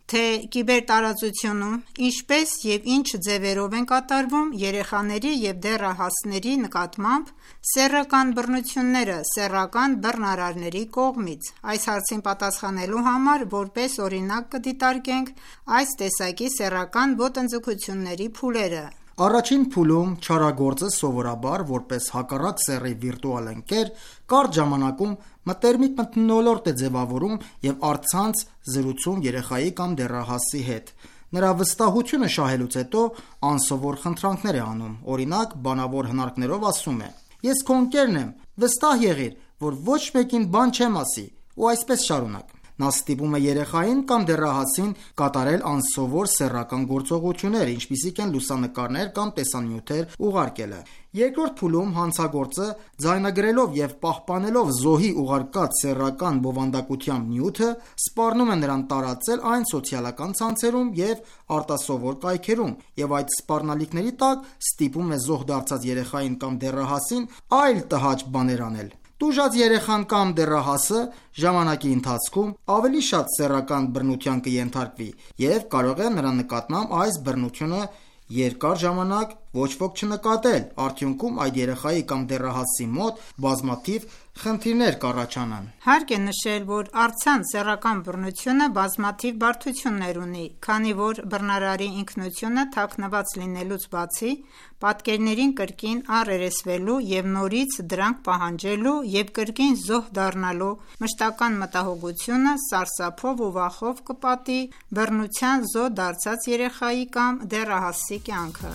S4: թե կիբերտարածությունում ինչպես եւ ինչ ձևերով են կատարվում երեխաների եւ դեռահասների նկատմամբ սեռական բռնությունները սեռական բռնարարների կողմից։ Այս հարցին պատասխանելու համար որպես օրինակ կդիտարկենք այս տեսակի սեռական ոտնձգությունների փուլերը։
S6: Առաջին փուլում չարագործը սովորաբար որպես հակառակ սեռի վիրտուալ ընկեր կարճ ժամանակում մտերմիկ մթնոլորտ է ձևավորում եւ առցանց զրուցում երեխայի կամ դեռահասի հետ։ Նրա վստահությունը շահելուց հետո անսովոր խնդրանքներ է անում, օրինակ բանավոր հնարքներով ասում է. «Ես քո ընկերն եմ, վստահ եղիր, որ ոչ մեկին բան չեմ ասի» ու այսպես շարունակ։ Նա ստիպում է երեխային կամ դեռահասին կատարել անսովոր սեռական գործողություններ, ինչպիսիք են լուսանկարներ կամ տեսանյութեր ուղարկելը։ Երկրորդ փուլում հանցագործը ձայնագրելով եւ պահպանելով զոհի ուղարկած սեռական բովանդակությամբ նյութը, սպառնում է նրան տարածել այն սոցիալական ցանցերում եւ արտասովոր կայքերում, եւ այդ սպառնալիքների տակ ստիպում է զոհ դարձած երեխային կամ դեռահասին այլ տհաճ բաներ անել։ Տուժած երեխան կամ դեռահասը ժամանակի ընթացքում ավելի շատ սեռական բռնության կենթարկվի եւ կարող է նրա նկատմամբ այս բռնությունը երկար ժամանակ ոչ ոք չնկատել, արդյունքում այդ երեխայի կամ դեռահասի մոտ բազմաթիվ խնդիրներ կառաջանան։
S4: Հարկ է նշել, որ առցանց սեռական բռնությունը բազմաթիվ բարդություններ ունի, քանի որ բռնարարի ինքնությունը թաքնված լինելուց բացի, պատկերներին կրկին առերեսվելու եւ նորից դրանք պահանջելու եւ կրկին զոհ դառնալու մշտական մտահոգությունը սարսափով ու վախով կպատի բռնության զոհ դարձած երեխայի կամ դեռահասի կյանքը։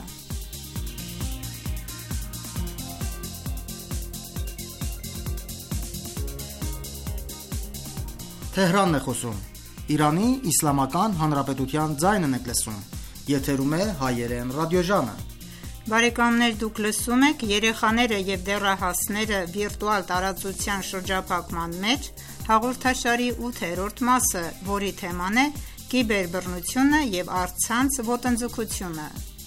S6: Թեհրանն է խոսում։ Իրանի Իսլամական Հանրապետության ձայնն եք լսում։ Եթերում է հայերեն ռադիոժանը։
S4: Բարեկամներ, դուք լսում եք երեխաները եւ դեռահասները վիրտուալ տարածության շրջափակման մեջ հաղորդաշարի ութերորդ մասը, որի թեման է կիբերբռնությունը եւ առցանց ոտնձգությունը։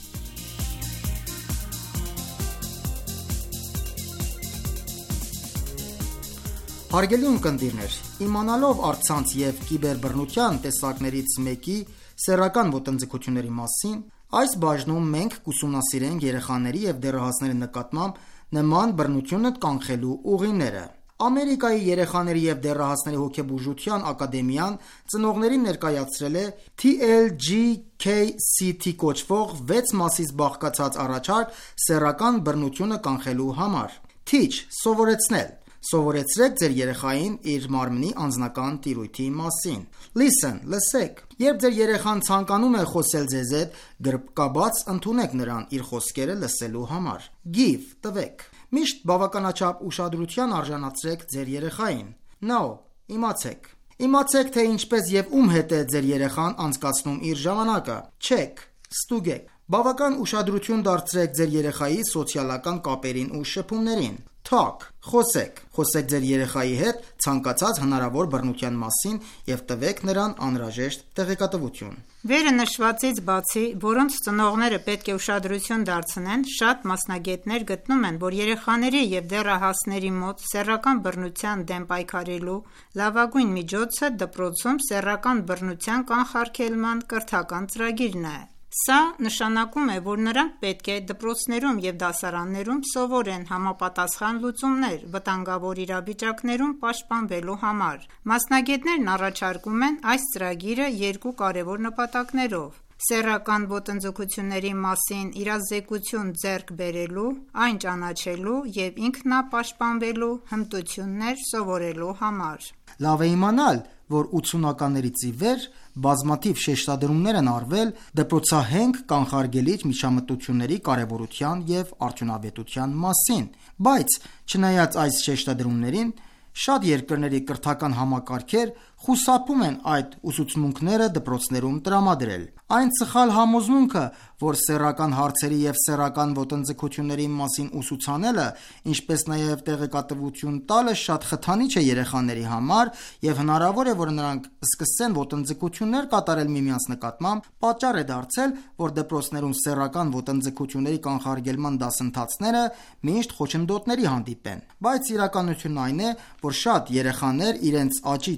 S6: Հարգելի ունկնդիրներ, իմանալով առցանց եւ կիբերբռնության տեսակներից մեկի սեռական ոտնձգությունների մասին, այս բաժնում մենք կուսումնասիրենք երեխաների եւ դեռահասների նկատմամբ նման բռնությունը կանխելու ուղիները։ Ամերիկայի երեխաների եւ դեռահասների հոգեբուժության ակադեմիան ծնողներին ներկայացրել է T L G K C T կոչվող վեց մասից բաղկացած առաջարկ սեռական բռնությունը կանխելու համար։ Teach սովորեցնել։ Սովորեցրեք ձեր երեխային իր մարմնի անձնական տիրույթի մասին։ Listen, լսեք։ Երբ ձեր երեխան ցանկանում է խոսել ձեզ հետ, գրկաբաց ընդունեք նրան իր խոսքերը լսելու համար։ Give, տվեք։ Միշտ բավականաչափ ուշադրության արժանացրեք ձեր երեխային։ No, իմացեք։ Իմացեք, թե ինչպես եւ ում հետ է ձեր երեխան անցկացնում իր ժամանակը։ Check, ստուգեք։ Բավական ուշադրություն դարձրեք ձեր երեխայի սոցիալական կապերին ու շփումներին։ Talk, խոսեք։ Խոսեք ձեր երեխայի հետ ցանկացած հնարավոր բռնության մասին եւ տվեք նրան անհրաժեշտ տեղեկատվություն։
S4: Վերը նշվածից բացի, որոնց ծնողները պետք է ուշադրություն դարձնեն, շատ մասնագետներ գտնում են, որ երեխաների եւ դեռահասների մոտ սեռական բռնության դեմ պայքարելու լավագույն միջոցը դպրոցում սեռական բռնության կանխարգելման կրթական ծրագիրն է։ Սա նշանակում է, որ նրանք պետք է դպրոցներում եւ դասարաններում սովորեն համապատասխան լուծումներ վտանգավոր իրավիճակներում պաշտպանվելու համար։ Մասնագետներն առաջարկում են այս ծրագիրը երկու կարևոր նպատակներով՝ սեռական ոտնձգությունների մասին իրազեկություն ձեռք բերելու, այն ճանաչելու եւ ինքնապաշտպանվելու հմտություններ սովորելու համար։
S6: Լավ է իմանալ, որ ութսունականներից ի վեր բազմաթիվ շեշտադրումներ են արվել դպրոցահենք կանխարգելիչ միջամտությունների կարևորության եւ արդյունավետության մասին, բայց չնայած այս շեշտադրումներին, շատ երկրների կրթական համակարգեր խուսափում են այդ ուսուցմունքները դպրոցներում տրամադրել։ Այն սխալ համոզմունքը, որ սեռական հարցերի եւ սեռական ոտնձգությունների մասին ուսուցանելը, ինչպես նաեւ տեղեկատվություն տալը շատ խթանիչ է երեխաների համար եւ հնարավոր է, որ նրանք սկսեն ոտնձգություններ կատարել միմյանց նկատմամբ, պատճառ է դարձել, որ դպրոցներում սեռական ոտնձգությունների կանխարգելման դասընթացները միշտ խոչընդոտների հանդիպեն։ Բայց իրականությունն այն է, որ շատ երեխաներ իրենց աճի տարիքում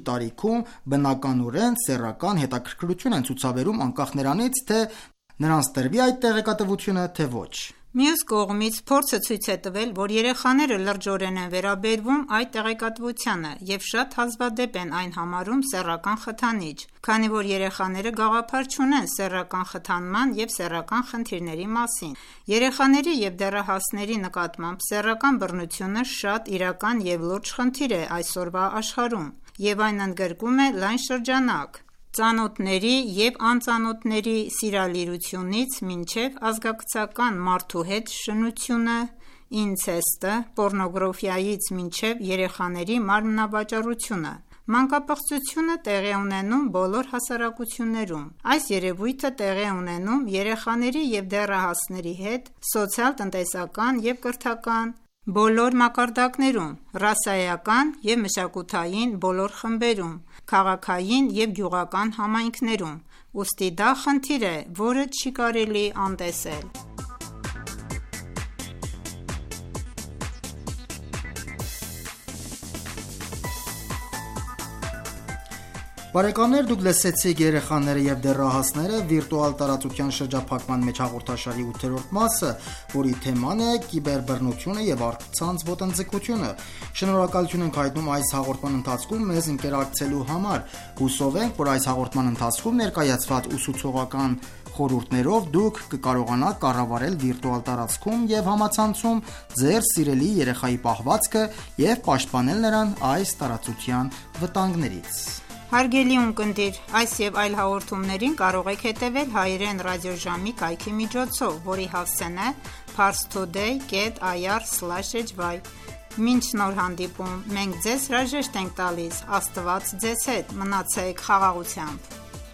S6: դեպքում բնականորեն սեռական հետաքրքրություն են ցուցաբերում անկախ նրանից, թե նրանց տրվի այդ տեղեկատվությունը, թե ոչ։
S4: Մյուս կողմից, փորձը ցույց է տվել, որ երեխաները լրջորեն են վերաբերվում այդ տեղեկատվությանը և շատ հազվադեպ են այն համարում սեռական խթանիչ, քանի որ երեխաները գաղափար չունեն սեռական խթանման և սեռական խնդիրների մասին։ Երեխաների և դեռահասների նկատմամբ սեռական բռնությունը շատ իրական և լուրջ խնդիր է այսօրվա աշխարհում, և այն ընդգրկում է լայն շրջանակ՝ ծանոթների և անծանոթների սիրալիրությունից մինչև ազգակցական մարդու հետ շնությունը, ինցեստը, պոռնոգրաֆիայից մինչև երեխաների մարմնավաճառությունը։ Մանկապղծությունը տեղի է ունենում բոլոր հասարակություններում։ Այս երևույթը տեղի է ունենում երեխաների և դեռահասների հետ սոցիալ-տնտեսական և կրթական բոլոր մակարդակներում, ռասայական և մշակութային բոլոր խմբերում, քաղաքային և գյուղական համայնքներում, ուստի դա խնդիր է, որը չի կարելի անտեսել։
S6: Բարեկամներ, դուք լսեցիք երեխաները և դեռահասները վիրտուալ տարածության շրջափակման մեջ հաղորդաշարի ութերորդ մասը, որի թեման է կիբերբռնությունը և առցանց ոտնձգությունը։ Շնորհակալություն ենք հայտնում այս հաղորդման ընթացքում մեզ ընկերակցելու համար։ Հուսով ենք, որ այս հաղորդման ընթացքում ներկայացված ուսուցողական խորհուրդներով դուք կկարողանաք կառավարել վիրտուալ տարածքում և համացանցում ձեր սիրելի երեխայի պահվածքը և պաշտպանել նրան այս տարածության վտանգներից։
S4: Հարգելի ունկնդիր, այս և այլ հաղորդումներին կարող եք հետևել հայերեն ռադիոժամի կայքի միջոցով, որի հասցեն է parstoday dot i r slash h y։ Մինչ նոր հանդիպում, մենք ձեզ հրաժեշտ ենք տալիս։ Աստված ձեզ հետ, մնացեք խաղաղությամբ։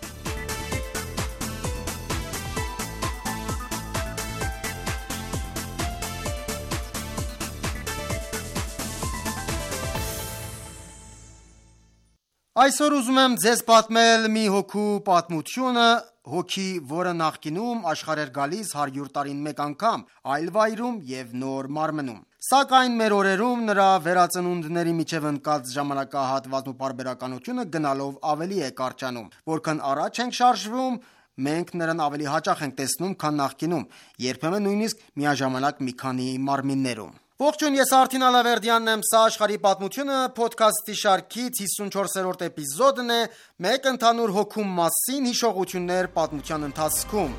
S6: Այսօր ուզում եմ ձեզ պատմել մի հոգու պատմությունը, հոգի, որը նախկինում աշխարհ էր գալիս հարյուր տարին մեկ անգամ, այլ վայրում և նոր մարմնում։ Սակայն մեր օրերում նրա վերածնունդների միջև ընկած ժամանակահատվածն ու պարբերականությունը գնալով ավելի է կարճանում։ Որքան առաջ ենք շարժվում, մենք նրան ավելի հաճախ ենք տեսնում, քան նախկինում, երբեմն նույնիսկ միաժամանակ մի քանի մարմիններում։ Ողջույն, ես Արթին Ալավերդյանն եմ, սա աշխարհի պատմությունը փոդքասթի շարքից հիսունչորսերորդ էպիզոդն է, մեկ ընդհանուր հոգու մասին հիշողություններ պատմության ընթացքում։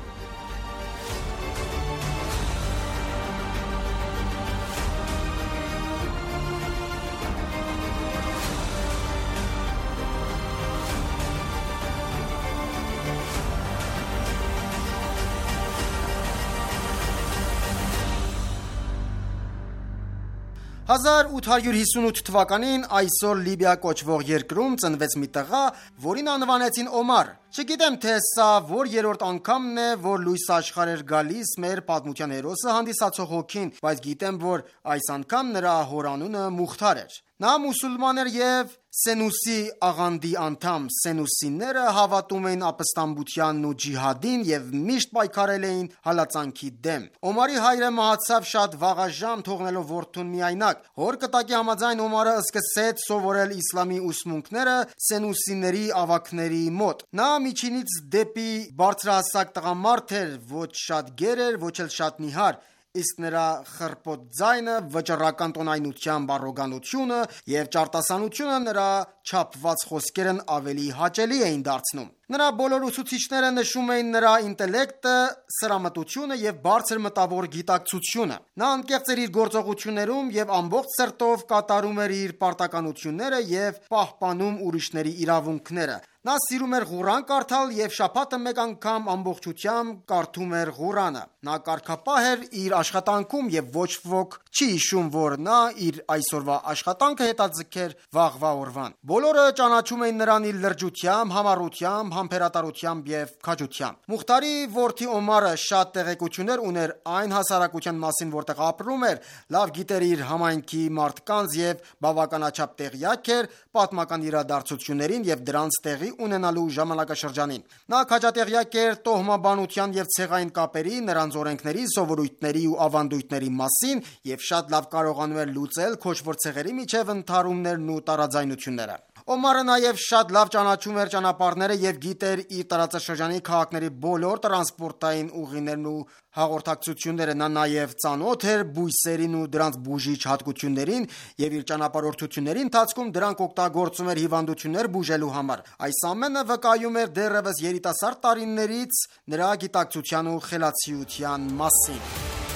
S6: հազար ութ հարյուր հիսունութ թվականին այսօր Լիբիա կոչվող երկրում ծնվեց մի տղա, որին անվանեցին Օմար։ Չգիտեմ, թե սա որ երրորդ անգամն է, որ լույս աշխարհ էր գալիս մեր պատմության հերոսը հանդիսացող հոգին, բայց գիտեմ, որ այս անգամ նրա հորանունը Մուխթար էր։ Նա մուսուլման էր և Սենուսի աղանդի անդամ։ Սենուսիները հավատում էին ապստամբությանն ու ջիհադին և միշտ պայքարել էին հալածանքի դեմ։ Օմարի հայրը մահացավ շատ վաղաժամ, թողնելով որդուն միայնակ։ Հոր կտակի համաձայն Օմարը սկսեց սովորել իսլամի ուսմունքները սենուսիների ավագների մոտ։ Նա միջինից դեպի բարձրահասակ տղամարդ էր, ոչ շատ գեր էր, ոչ էլ շատ նիհար, իսկ նրա խռպոտ ձայնը, վճռական տոնայնությամբ առոգանությունը և ճարտասանությունը նրա չափված խոսքերն ավելի հաճելի էին դարձնում։ Նրա բոլոր ուսուցիչները նշում էին նրա ինտելեկտը, սրամտությունը և բարձր մտավոր գիտակցությունը։ Նա անկեղծ էր իր գործողություններում և ամբողջ սրտով կատարում էր իր պարտականությունները և պահպանում ուրիշների իրավունքները։ Նա սիրում էր Ղուրան կարդալ և շաբաթը մեկ անգամ ամբողջությամբ կարդում էր Ղուրանը։ Նա կարգապահ էր իր աշխատանքում և ոչ ոք չի հիշում, որ նա իր այսօրվա աշխատանքը հետաձգեր վաղվա օրվան։ Բոլորը ճանաչում էին նրան իր լրջությամբ, համառությամբ, համբերատարությամբ և քաջությամբ։ Մուխթարի որդի Օմարը շատ տեղեկություններ ուներ այն հասարակության մասին, որտեղ ապրում էր, լավ գիտեր իր համայնքի մարդկանց և բավականաչափ տեղյակ էր պատմական իրադարձություններին և դրանց տեղի ունենալու ժամանակաշրջանին։ Նա քաջատեղյակ էր տոհմաբանության և ցեղային կապերի, նրանց օրենքների, սովորույթների ու ավանդույթների մասին և շատ լավ կարողանում էր լուծել քոչվոր ցեղերի միջև ընդհարումներն ու տարաձայնությունները։ Օմարը նաև շատ լավ ճանաչում էր ճանապարհները եւ գիտեր իր տարածաշրջանի քաղաքների բոլոր տրանսպորտային ուղիներն ու հաղորդակցությունները։ Նա նաև ծանոթ էր բույսերին ու դրանց բուժիչ հատկություններին եւ իր ճանապարհորդությունների ընթացքում դրանք օգտագործում էր հիվանդություններ բուժելու համար։ Այս ամենը վկայում էր դեռևս երիտասարդ տարիներից նրա գիտակցության ու խելացիության մասին։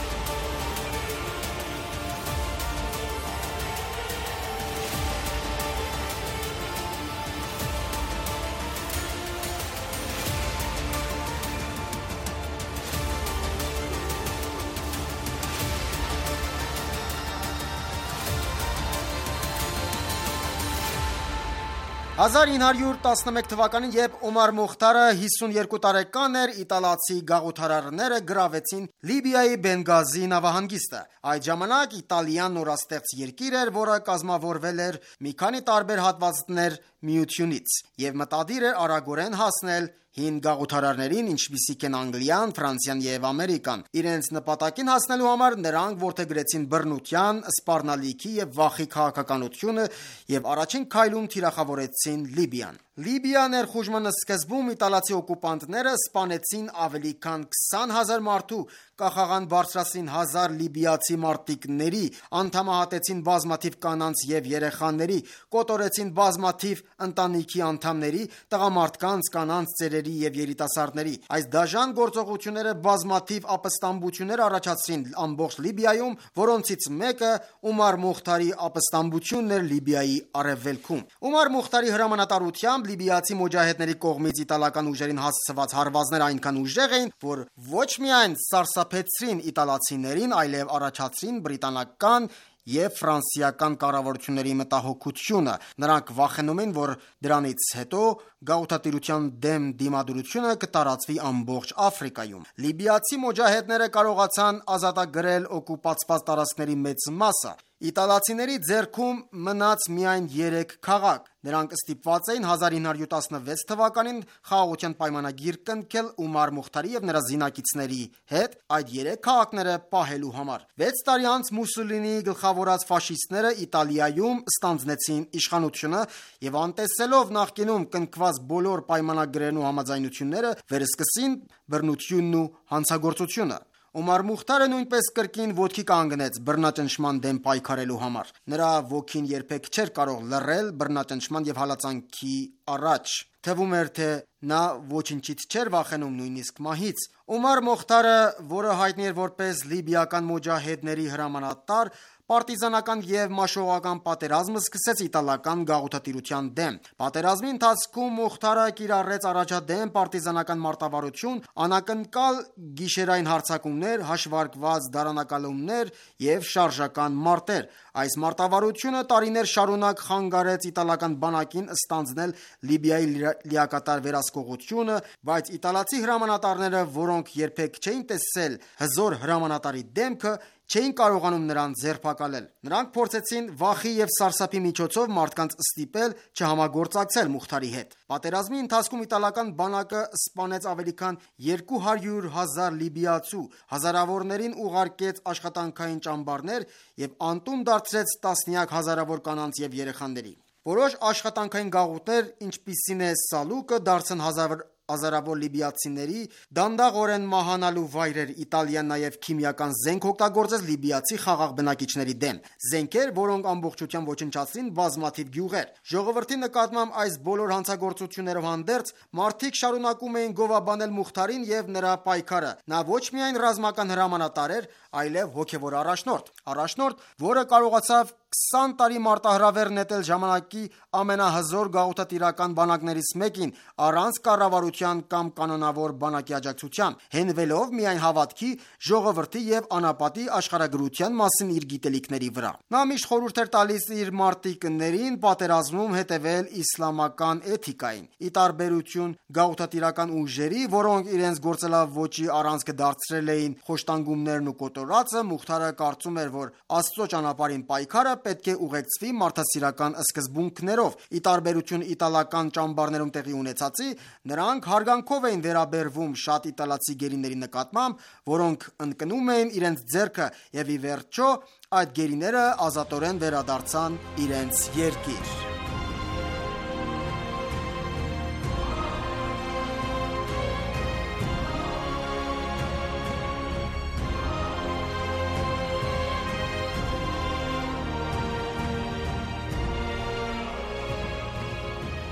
S6: հազար ինը հարյուր տասնմեկ թվականին, երբ Օմար Մոխթարը հիսունյոթ տարեկան էր, իտալացի գաղութարարները գրավեցին Լիբիայի Բենգազի նավահանգիստը։ Այդ ժամանակ Իտալիան նորաստեղծ երկիր էր, որը կազմավորվել էր մի քանի տարբեր հատվածներ Միությունից եւ մտադիր էր արագորեն հասնել հին գաղութարարներին, ինչպիսիք են Անգլիան, Ֆրանսիան եւ Ամերիկան։ Իրենց նպատակին հասնելու համար նրանք որդեգրեցին բռնության, սպառնալիքի եւ վախի քաղաքականությունը եւ առաջին քայլում թիրախավորեցին Լիբիան։ Լիբիա ներխուժման սկզբում իտալացի օկուպանտները սպանեցին ավելի քան քսան հազար մարդու, կախաղան բարձրացրին հազար լիբիացի մարտիկների, անդամահատեցին բազմաթիվ կանանց եւ երեխաների, կոտորեցին բազմաթիվ ընտանիքի անդամների, տղամարդկանց, կանանց, ծերերի եւ երիտասարդների։ Այս դաժան գործողությունները բազմաթիվ ապստամբություններ առաջացրին ամբողջ Լիբիայում, որոնցից մեկը Օմար Մոխթարի ապստամբությունն էր Լիբիայի արևելքում։ Օմար Մոխթարի հրամանատարությամբ լիբիացի մոջահեդների կողմից իտալական ուժերին հասցված հարվածներ այնքան ուժեղ էին, որ ոչ միայն սարսափեցրին իտալացիներին, այլև առաջացրին բրիտանական եւ ֆրանսիական կառավարությունների մտահոգությունը։ Նրանք վախենում էին, որ դրանից հետո գաղութատիրության դեմ դիմադրությունը կտարածվի ամբողջ Աֆրիկայում։ Լիբիացի մոջահեդները կարողացան ազատագրել օկուպացված տարածքների մեծ մասը։ Իտալացիների ձեռքում մնաց միայն երեք քաղաք։ Նրանք ստիպված էին հազար ինը հարյուր տասնվեց թվականին խաղաղության պայմանագիր կնքել Օմար Մոխթարի եւ նրա զինակիցների հետ այդ երեք քաղաքները պահելու համար։ վեց տարի անց Մուսոլինիի գլխավորած ֆաշիստները Իտալիայում ստանձնեցին իշխանությունը եւ անտեսելով նախկինում կնքված բոլոր պայմանագրերն ու համաձայնությունները վերսկսին բռնությունն ու հանցագործությունը։ Օմար Մոխթարը նույնպես կրկին ոտքի կանգնեց բռնաճնշման դեմ պայքարելու համար։ Նրա ոգին երբեք չէր կարող լռել բռնաճնշման եւ հալածանքի առաջ։ Թվում էր, թե նա ոչինչից չէր վախենում, նույնիսկ մահից։ Օմար Մոխթարը, որը հայտնի էր որպես լիբիական մոջահեդների հրամանատար, պարտիզանական եւ մաշողական պատերազմ սկսեց իտալական գաղութատիրության դեմ։ Պատերազմի ընթացքում Մոխթարը կիրառեց առաջադեմ պարտիզանական մարտավարություն, անակնկալ գիշերային հարձակումներ, հաշվարկված դարանակալումներ եւ շարժական մարտեր։ Այս մարտավարությունը տարիներ շարունակ խանգարեց իտալական բանակին ստանձնել Լիբիայի լիակատար վերահսկողությունը, բայց իտալացի հրամանատարները, որոնք երբեք չէին տեսել հզոր հրամանատարի դեմքը, չէին կարողանում նրան ձերբակալել։ Նրանք փորձեցին վախի եւ սարսափի միջոցով մարդկանց ստիպել չհամագործակցել Մոխթարի հետ։ Պատերազմի ընթացքում իտալական բանակը սպանեց ավելի քան երկու հարյուր հազար լիբիացու, հազարավորներին ուղարկեց աշխատանքային ճամբարներ եւ անտուն դարձրեց տասնյակ հազարավոր կանանց եւ երեխաների։ Որոշ աշխատանքային գաղութներ, ինչպիսին է Սալուկը, դարձան հազար հազարավոր լիբիացիների դանդաղորեն մահանալու վայրեր։ Իտալիան նաև քիմիական զենք օգտագործեց լիբիացի խաղաղ բնակիչների դեմ, զենքեր, որոնք ամբողջությամբ ոչնչացրին բազմաթիվ գյուղեր։ Ժողովրդի նկատմամբ այս բոլոր հանցագործություններով հանդերձ մարդիկ շարունակում էին գովաբանել Մոխթարին եւ նրա պայքարը։ Նա ոչ միայն ռազմական հրամանատար էր, այլև հոգևոր առաջնորդ, առաջնորդ, որը կարողացավ քսան տարի մարտահրավեր նետել ժամանակի ամենահզոր գաղութատիրական բանակներից մեկին, առանց կառավարության կամ կանոնավոր բանակի աջակցության, հենվելով միայն հավատքի, ժողովրդի եւ անապատի աշխարհագրության մասին իր գիտելիքների վրա։ Նա միշտ խորհուրդ էր տալիս իր մարտիկներին պատերազմում հետևել իսլամական էթիկային։ Ի տարբերություն գաղութատիրական ուժերի, որոնք իրենց գործելավոճի առանցքը դարձրել էին խոշտանգումներն ու կոտորածը, Մոխթարը կարծում էր, որ Աստծո ճանապարհին պայքարը պետք է ուղեկցվի մարդասիրական սկզբունքներով։ Ի տարբերություն իտալական ճամբարներում տեղի ունեցածի, նրանք հարգանքով էին վերաբերվում շատ իտալացի գերիների նկատմամբ, որոնք ընկնում էին իրենց ձեռքը, եւ ի վերջո այդ գերիները ազատորեն վերադարձան իրենց երկիր։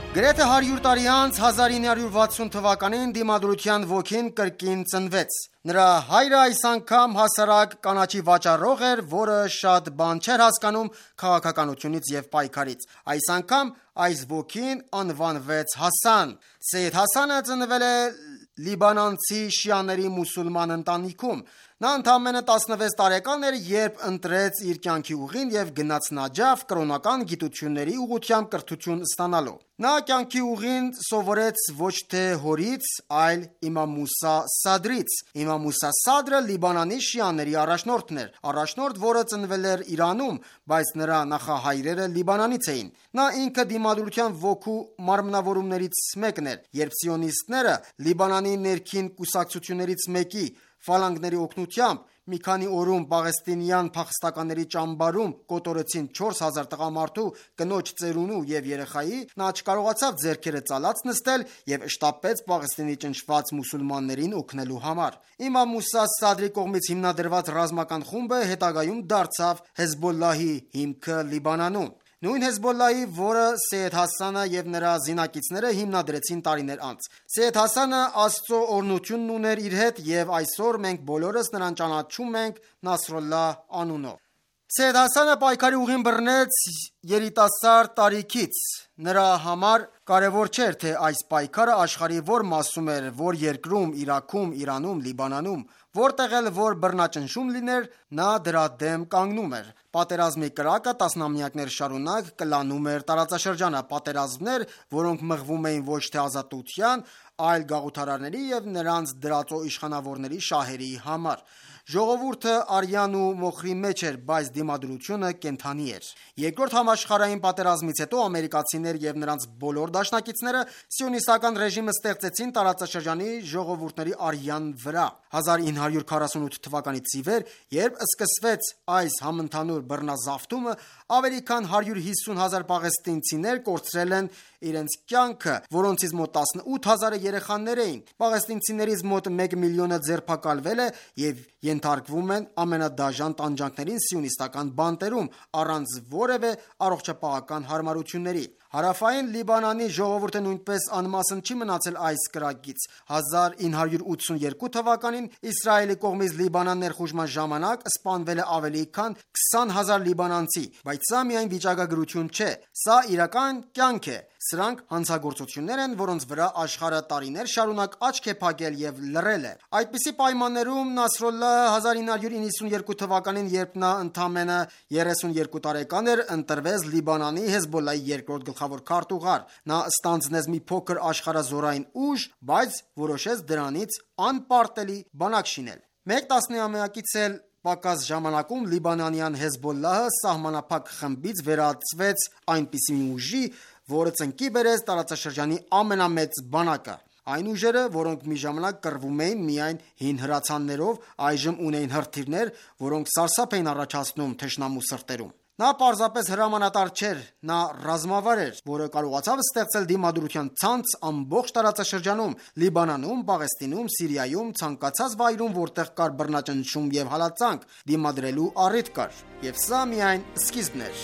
S6: Գրեթե հարյուր տարի անց հազար ինը հարյուր վաթսուն թվականին դիմադրության ոգին կրկին ծնվեց։ Նրա հայրը այս անգամ հասարակ կանաչի վաճառող էր, որը շատ բան չէր հասկանում քաղաքականությունից եւ պայքարից։ Այս անգամ այս ոգին անվանվեց Հասան։ Սեյեդ Հասանը ծնվել է լիբանանցի շիաների մուսուլման ընտանիքում։ Նա ընդամենը տասնվեց տարեկան էր, երբ ընտրեց իր կյանքի ուղին եւ գնաց Նաջաֆ կրոնական գիտությունների ուղղությամբ կրթություն ստանալու։ Նա կյանքի ուղին սովորեց ոչ թե հորից, այլ Իմամ Մուսա Սադրից։ Իմամ Մուսա Սադրը Լիբանանի շիաների առաջնորդն էր, առաջնորդ, որը ծնվել էր Իրանում, բայց նրա նախահայրերը Լիբանանից էին։ Նա ինքը դիմադրության ոգու մարմնավորումներից մեկն էր, երբ սիոնիստները Լիբանանի ներքին կուսակցություններից մեկի ֆալանգների օգնությամբ մի քանի օրում պաղեստինյան փախստականների ճամբարում կոտորեցին չորս հազար տղամարդու, կնոջ, ծերունու եւ երեխայի, նա չկարողացավ ձեռքերը ծալած նստել եւ շտապեց Պաղեստինի ճնշված մուսուլմաններին օգնելու համար։ Իմամ Մուսա Սադրի կողմից հիմնադրված ռազմական խումբը հետագայում դարձավ Հեզբոլլահի հիմքը Լիբանանում։ Նույն Հեզբոլլահի, որը Սեյեդ Հասանը եւ նրա զինակիցները հիմնադրեցին տարիներ անց։ Սեյեդ Հասանը Աստծո օրհնությունն ուներ իր հետ եւ այսօր մենք բոլորս նրան ճանաչում ենք Նասրոլլահ անունով։ Սեյեդ Հասանը պայքարի ուղին բռնեց երիտասարդ տարիքից։ Նրա համար կարևոր չէր, թե այս պայքարը աշխարհի որ մասում էր, որ երկրում, Իրաքում, Իրանում, Լիբանանում, որտեղ էլ որ բռնաճնշում լիներ, նա դրա դեմ կանգնում էր։ Պատերազմի կրակը տասնամյակներ շարունակ կլանում էր տարածաշրջանը, պատերազմներ, որոնք մղվում էին ոչ թե ազատության, այլ գաղութարարների եւ նրանց դրածո իշխանավորների շահերի համար։ Ժողովուրդը արյան ու մոխրի մեջ էր, բայց դիմադրությունը կենդանի էր։ Երկրորդ համաշխարհային պատերազմից հետո ամերիկացիներ եւ նրանց բոլոր դաշնակիցները սիոնիստական ռեժիմը ստեղծեցին տարածաշրջանի ժողովուրդների արյան վրա։ հազար ինը հարյուր քառասունութ թվականից ի վեր, երբ սկսվեց այս համընդհանուր բռնազավթումը, ավելի քան հարյուր հիսուն հազար պաղեստինցիներ կորցրել են իրենց կյանքը, որոնցից մոտ տասնութ հազարը երեխաներ էին։ Պաղեստինցիներից մոտ մեկ միլիոնը ձերբակալվել է եւ ենթարկվում են ամենադաժան տանջանքներին սիոնիստական բանտերում, առանց որևէ առողջապահական հարմարությունների։ Հարավային Լիբանանի ժողովուրդը նույնպես անմասն չի մնացել այս կրակից։ հազար ինը հարյուր ութսունյոթ թվականին Իսրայելի կողմից Լիբանան ներխուժման ժամանակ սպանվել է ավելի քան քսան հազար լիբանանցի, բայց սա միայն վիճակագրություն չէ, սա իրական կյանք է։ Սրանք հանցագործություններ են, որոնց վրա աշխարհը տարիներ շարունակ աչք է փակել եւ լռել է։ Այդպիսի պայմաններում Նասրոլլահը հազար ինը հարյուր իննսունյոթ թվականին, երբ նա ընդամենը երեսունյոթ տարեկան էր, ընտրվեց Լիբանանի Հեզբոլլահի երկրորդ գլխավոր քարտուղար։ Նա ստանձնեց մի փոքր աշխարհազորային ուժ, բայց որոշեց դրանից անպարտելի բանակ շինել։ Մեկ տասնամյակից էլ պակաս ժամանակում Լիբանանյան Հեզբոլլահը սահմանափակ խմբից վերածվեց այնպիսի մի ուժի, որը ծնկի բերեց տարածաշրջանի ամենամեծ բանակը։ Այն ուժերը, որոնք մի ժամանակ կռվում էին միայն հին հրացաններով, այժմ ունեին հրթիռներ, որոնք սարսափ էին առաջացնում թշնամու սրտերում։ Նա պարզապես հրամանատար չէր, նա ռազմավար էր, որը կարողացավ ստեղծել դիմադրության ցանց ամբողջ տարածաշրջանում, Լիբանանում, Պաղեստինում, Սիրիայում, ցանկացած վայրում, որտեղ կար բռնաճնշում եւ հալածանք, դիմադրելու առիթ կար։ Եվ սա միայն սկիզբն էր։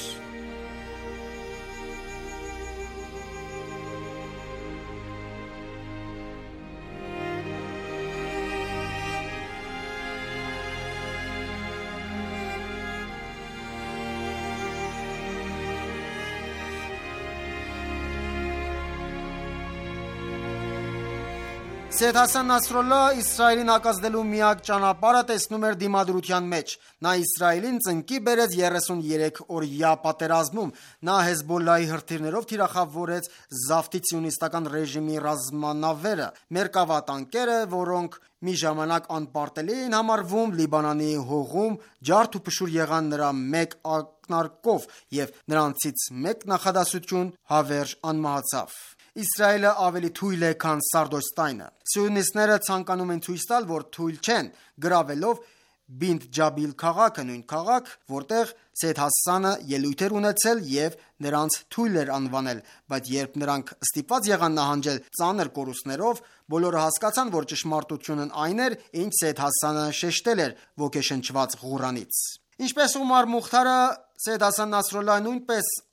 S6: Սեյեդ Հասան Նասրոլլահը Իսրայելին հակազդելու միակ ճանապարհը տեսնում էր դիմադրության մեջ։ Նա Իսրայելին ծնկի բերեց երեսունյոթ օրյա պատերազմում։ Նա Հեզբոլլահի հրթիռներով թիրախավորեց Զավթի սիոնիստական ռեժիմի ռազմանավերը, մերկավատանկերը, որոնք մի ժամանակ անպարտելի էին համարվում Լիբանանի հողում, ջարդ ու փշուր եղան նրա մեկ ակնարկով եւ նրանցից մեկ նախադասություն հավերժ անմահացավ։ Իսրայելը ավելի թույլ է, քան Սարդոստայնը։ Սիոնիստները ցանկանում են ցույց տալ, որ թույլ չեն, գրավելով Բինտ Ջաբիլ քաղաքը, նույն քաղաք, որտեղ Սեյեդ Հասանը ելույթ էր ունեցել եւ նրանց թույլ էր անվանել, բայց երբ նրանք ստիպված եղան նահանջել ծանր կորուստներով, բոլորը հասկացան, որ ճշմարտությունն այն էր, ինչ Սեյեդ Հասանը շեշտել էր ոգեշնչված Ղուրանից։ Ինչպես Ումար Մուխթարը, Սեյեդ Հասան Նասրոլլահը նույնպես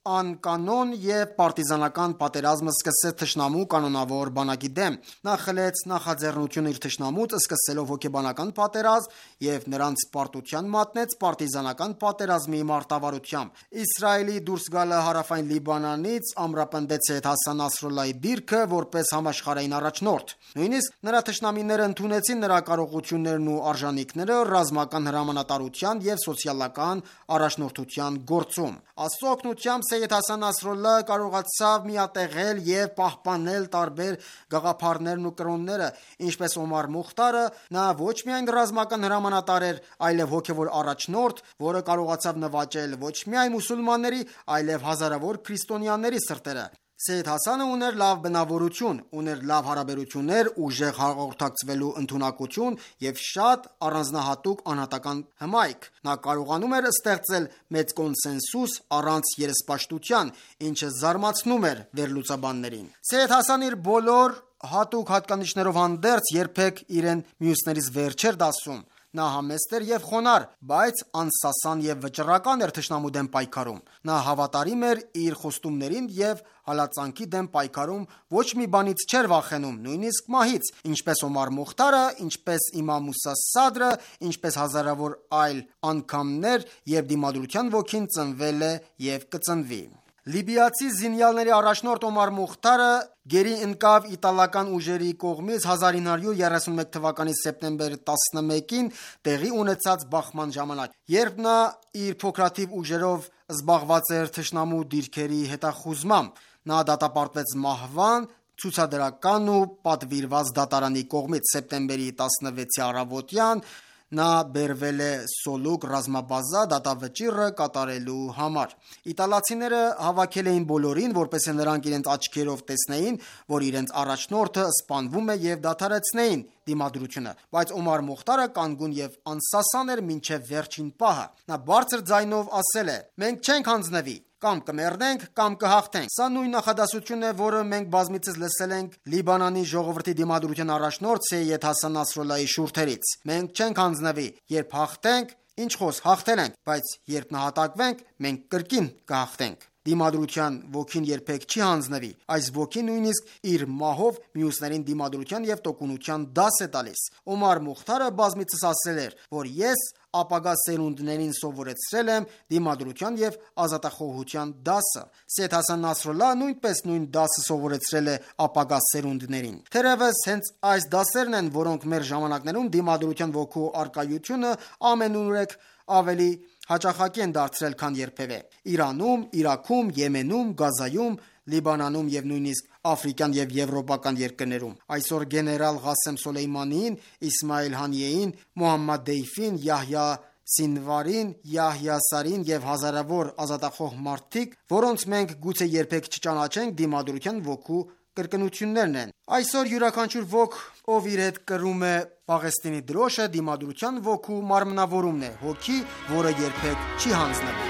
S6: անկանոն եւ պարտիզանական պատերազմը սկսեց թշնամու կանոնավոր բանակի դեմ։ Նա խլեց նախաձեռնությունը իր թշնամուց, սկսելով հոգեբանական պատերազմ եւ նրանց պարտության մատնեց պարտիզանական պատերազմի մարտավարությամբ։ Իսրայելի դուրս գալը հարավային Լիբանանից ամրապնդեց Սեյեդ Հասան Նասրալլահի դիրքը որպես համաշխարհային առաջնորդ։ Նույնիսկ նրա թշնամիները ընդունեցին նրա կարողություններն ու արժանինքները ռազմական հրամանատարության եւ սոցիալական առաջնորդության գործում։ Աստծո օգնությամբ Սեյեդ Հասան Նասրալլահը կարողացավ միատեղել եւ պահպանել տարբեր գաղափարներն ու կրոնները, ինչպես Օմար Մուխտարը, նա ոչ միայն ռազմական հրամանատար էր, այլև հոգևոր առաջնորդ, որը կարողացավ նվաճել ոչ միայն մուսուլմանների, այլև հազարավոր քրիստոնյաների սրտերը։ Սեյեդ Հասանը ուներ լավ բնավորություն, ուներ լավ հարաբերություններ, ուժեղ հաղորդակցվելու ընդունակություն եւ շատ առանձնահատուկ անհատական հմայք։ Նա կարողանում էր ստեղծել մեծ կոնսենսուս առանց երեսպաշտության, ինչը զարմացնում էր վերլուծաբաններին։ Սեյեդ Հասանը իր բոլոր հատուկ հատկանիշներով հանդերձ երբեք իրեն մյուսներից վեր չէր դասում։ Նա համեստ էր եւ խոնար, բայց անսասան եւ վճռական էր թշնամու դեմ պայքարում։ Նա հավատարիմ էր իր խոստումներին եւ հալածանքի դեմ պայքարում ոչ մի բանից չէր վախենում, նույնիսկ մահից, ինչպես Օմար Մուխտարը, ինչպես Իմամ Մուսա Սադրը, ինչպես հազարավոր այլ անդամներ, եւ դիմադրության ոգին ծնվել է եւ կծնվի։ Լիբիացի զինյալների առաջնորդ Օմար Մուխտարը գերի ընկավ իտալական ուժերի կողմից հազար ինը հարյուր երեսունմեկ թվականի սեպտեմբեր տասնմեկին տեղի ունեցած բախման ժամանակ, երբ նա իր փոքրաթիվ ուժերով զբաղված էր թշնամու դիրքերի հետախուզմամբ։ Նա դատապարտվեց մահվան ցուցադրական ու պատվիրված դատարանի կողմից սեպտեմբերի տասնվեցի առավոտյան։ Նա բերվել է Սոլուկ ռազմաբազա դատավճիռը կատարելու համար։ Իտալացիները հավաքել էին բոլորին, որպեսզի նրանք իրենց աչքերով տեսնեին, որ իրենց առաջնորդը սպանվում է եւ դադարեցնեին դիմադրությունը, բայց Օմար Մուխտարը կանգուն եւ անսասան էր մինչեւ վերջին պահը։ Նա բարձր ձայնով ասել է. «Մենք չենք հանձնվի, կամ կմեռնենք, կամ կհաղթենք»։ Սա նույն նախադասությունն է, որը մենք բազմիցս լսել ենք Լիբանանի ժողովրդի դիմադրության առաջնորդ Սեյեդ Հասան Նասրալլահի շուրթերից։ Մենք չենք հանձնվի, երբ հաղթենք, ինչ խոսք, հաղթել ենք, բայց երբ նահատակվենք, մենք կրկին կհաղթենք։ Դիմադրության ոգին երբեք չի հանձնվի։ Այս ոգին նույնիսկ իր մահով մյուսներին դիմադրության եւ տոկունության դաս է տալիս։ Օմար Մուխտարը բազմիցս ասել էր, որ ես ապագա սերունդներին սովորեցրել եմ դիմադրության եւ ազատախոհության դասը։ Սեյեդ Հասան Նասրալլահը նույնպես նույն դասը սովորեցրել է ապագա սերունդներին։ Թերևս հենց այս դասերն են, որոնք մեր ժամանակներում դիմադրության ոգու արկայությունը ամենուրեք ավելի հաճախակի են դարձրել, քան երբևէ։ Իրանում, Իրաքում, Եմենում, Գազայում, Լիբանանում եւ նույնիսկ աֆրիկյան եւ եվրոպական երկրներում։ Այսօր գեներալ Ղասեմ Սոլեյմանիին, Իսմայել Հանիեին, Մոհամմադ Դեյֆին, Յահյա Սինվարին, Յահյա Սարին եւ հազարավոր ազատախոհ մարդիկ, որոնց մենք գուցե երբեք չճանաչենք, դիմադրության ոգու կրկնություններն են։ Այսօր յուրաքանչյուր ոգ, ով իր հետ կրում է Պաղեստինի դրոշը, դիմադրության ոգու մարմնավորումն է, հոգի, որը երբեք չի հանձնվի։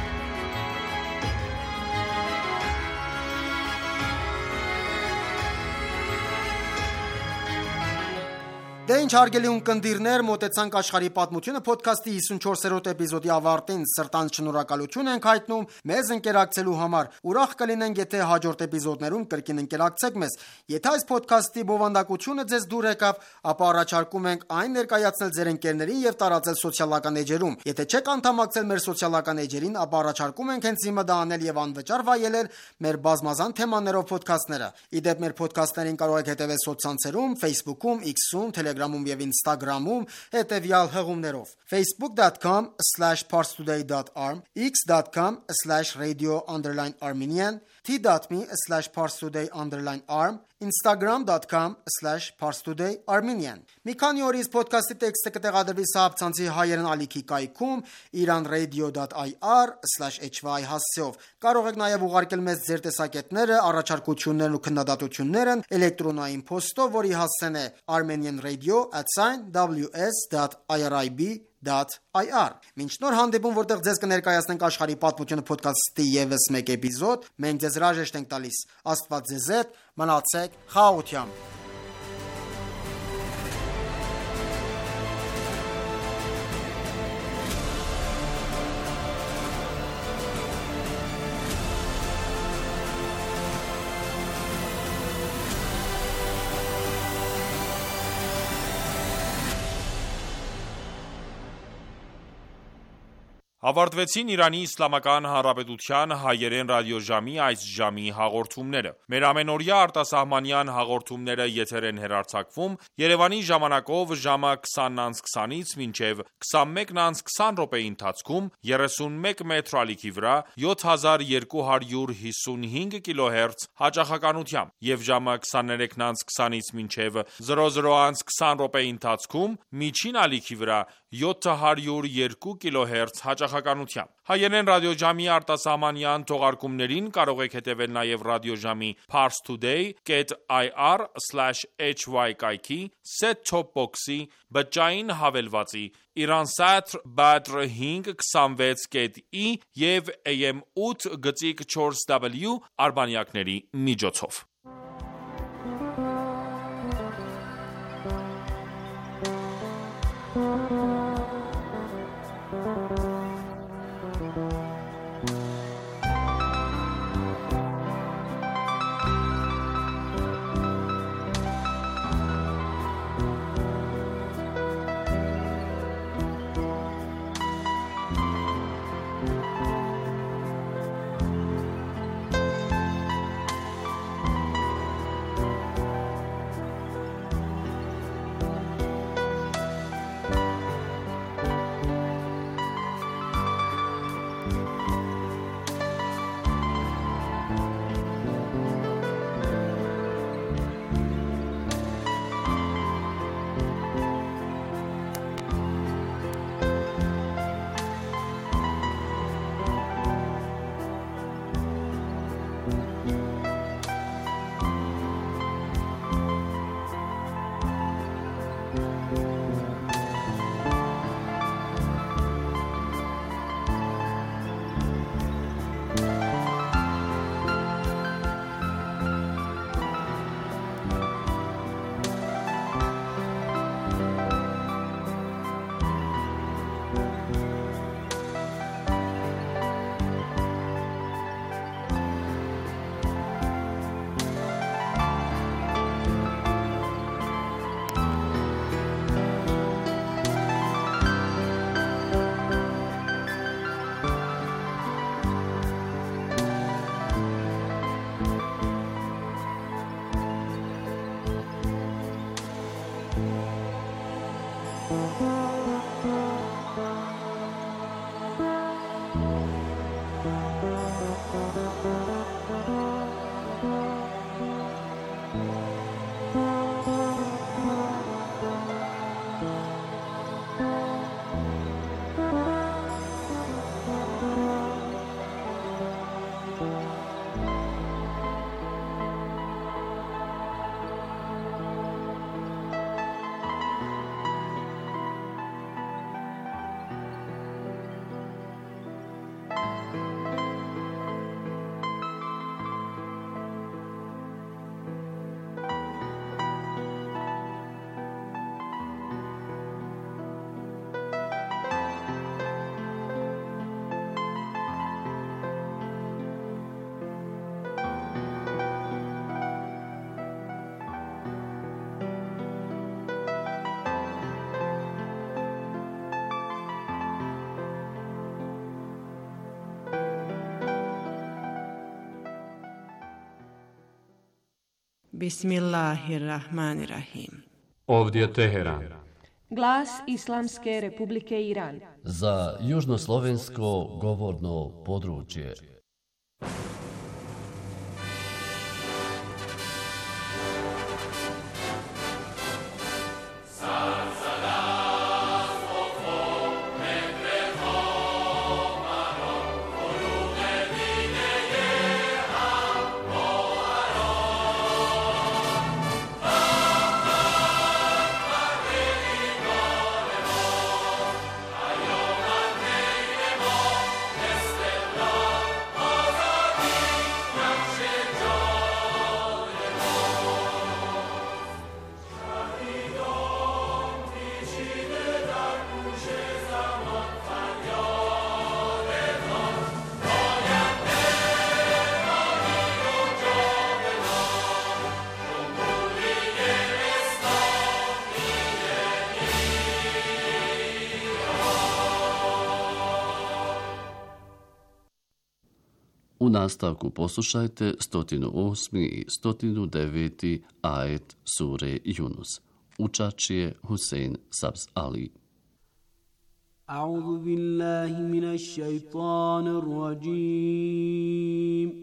S6: Դե ինչ հարգելի ունկնդիրներ, մոտեցանք աշխարհի պատմությունը ոդքասթի հիսունչորսերորդ էպիզոդի ավարտին։ Սրտանց շնորհակալություն ենք հայտնում մեզ ընկերակցելու համար։ Ուրախ կլինենք, եթե հաջորդ էպիզոդներում կրկին ընկերակցեք մեզ։ Եթե այս ոդքասթի բովանդակությունը ձեզ դուր եկավ, ապա առաջարկում ենք այն ներկայացնել ձեր ընկերներին եւ տարածել սոցիալական էջերում։ Եթե չեք անդամակցել մեր սոցիալական էջերին, ապա առաջարկում ենք հենց հիմա դա անել եւ անվճար վայելել մեր բազմազան թեմաներով ոդքասթները։ Իդեպ մեր ոդքասթներին կարող եք հետևել սոցցանցերում, Facebook-ում, X-ում, Telegram-ում եւ Instagram-ում հետեւյալ հղումներով: facebook dot com slash parstoday dot arm, x dot com slash radio underline armenian, t dot m e slash parstoday underline arm, instagram dot com slash parstoday armenian։ Մի քանի օրից ոդքասթի տեքստը կտեղադրվի Սահաբ-ցանցի հայերեն ալիքի կայքում iran radio dot i r slash h y հասցեով։ Կարող եք նաև ուղարկել մեզ ձեր տեսակետները, առաջարկություններն ու քննադատությունները էլեկտրոնային փոստով, որի հասցեն է armenian radio at w s dot i r i b dot i r։ Մինչ նոր հանդիպում, որտեղ ձեզ կներկայացնենք աշխարհի պատմությունը ոդքասթի եւս մեկ էպիզոդ, մենք ձեզ հրաժեշտ ենք տալիս։ Աստված ձեզ հետ, մնացեք խաղաղությամբ։
S1: Ավարտվեցին Իրանի Իսլամական Հանրապետության հայերեն ռադիոժամի այս ժամի հաղորդումները։ Մեր ամենօրյա արտասահմանյան հաղորդումները եթեր են հեռարձակվում Երևանի ժամանակով ժամը քսանից քսանից մինչև քսանմեկը քսան րոպեի ընթացքում երեսունմեկ մետր ալիքի վրա յոթ հազար երկու հարյուր հիսունհինգ կիլոհերց հաճախականությամբ և ժամը քսաներեքը քսանից մինչև զրո զրո քսան րոպեի ընթացքում միջին ալիքի վրա յոթ հարյուր երկու կիլոհերց հաճախականությամբ։ Հայերեն ռադիոժամի արտասահմանյան թողարկումներին կարող եք հետևել նաև ռադիոժամի parstoday dot i r slash h y կայքի, set-top box-ի, բջջային հավելվածի, Iransat Badr հինգ քսանվեց կետ ի և A M ութ գծիկ չորս W արբանյակների միջոցով։
S7: Bismillahirrahmanirrahim.
S8: Ovdje Teheran.
S9: Glas Islamske Republike Iran.
S10: Za južnoslovensko govorno područje. U nastavku poslušajte sto osmi i sto deveti ajet sure Yunus. Učač je Husein Sabz Ali.
S2: أعوذ بالله من الشيطان الرجيم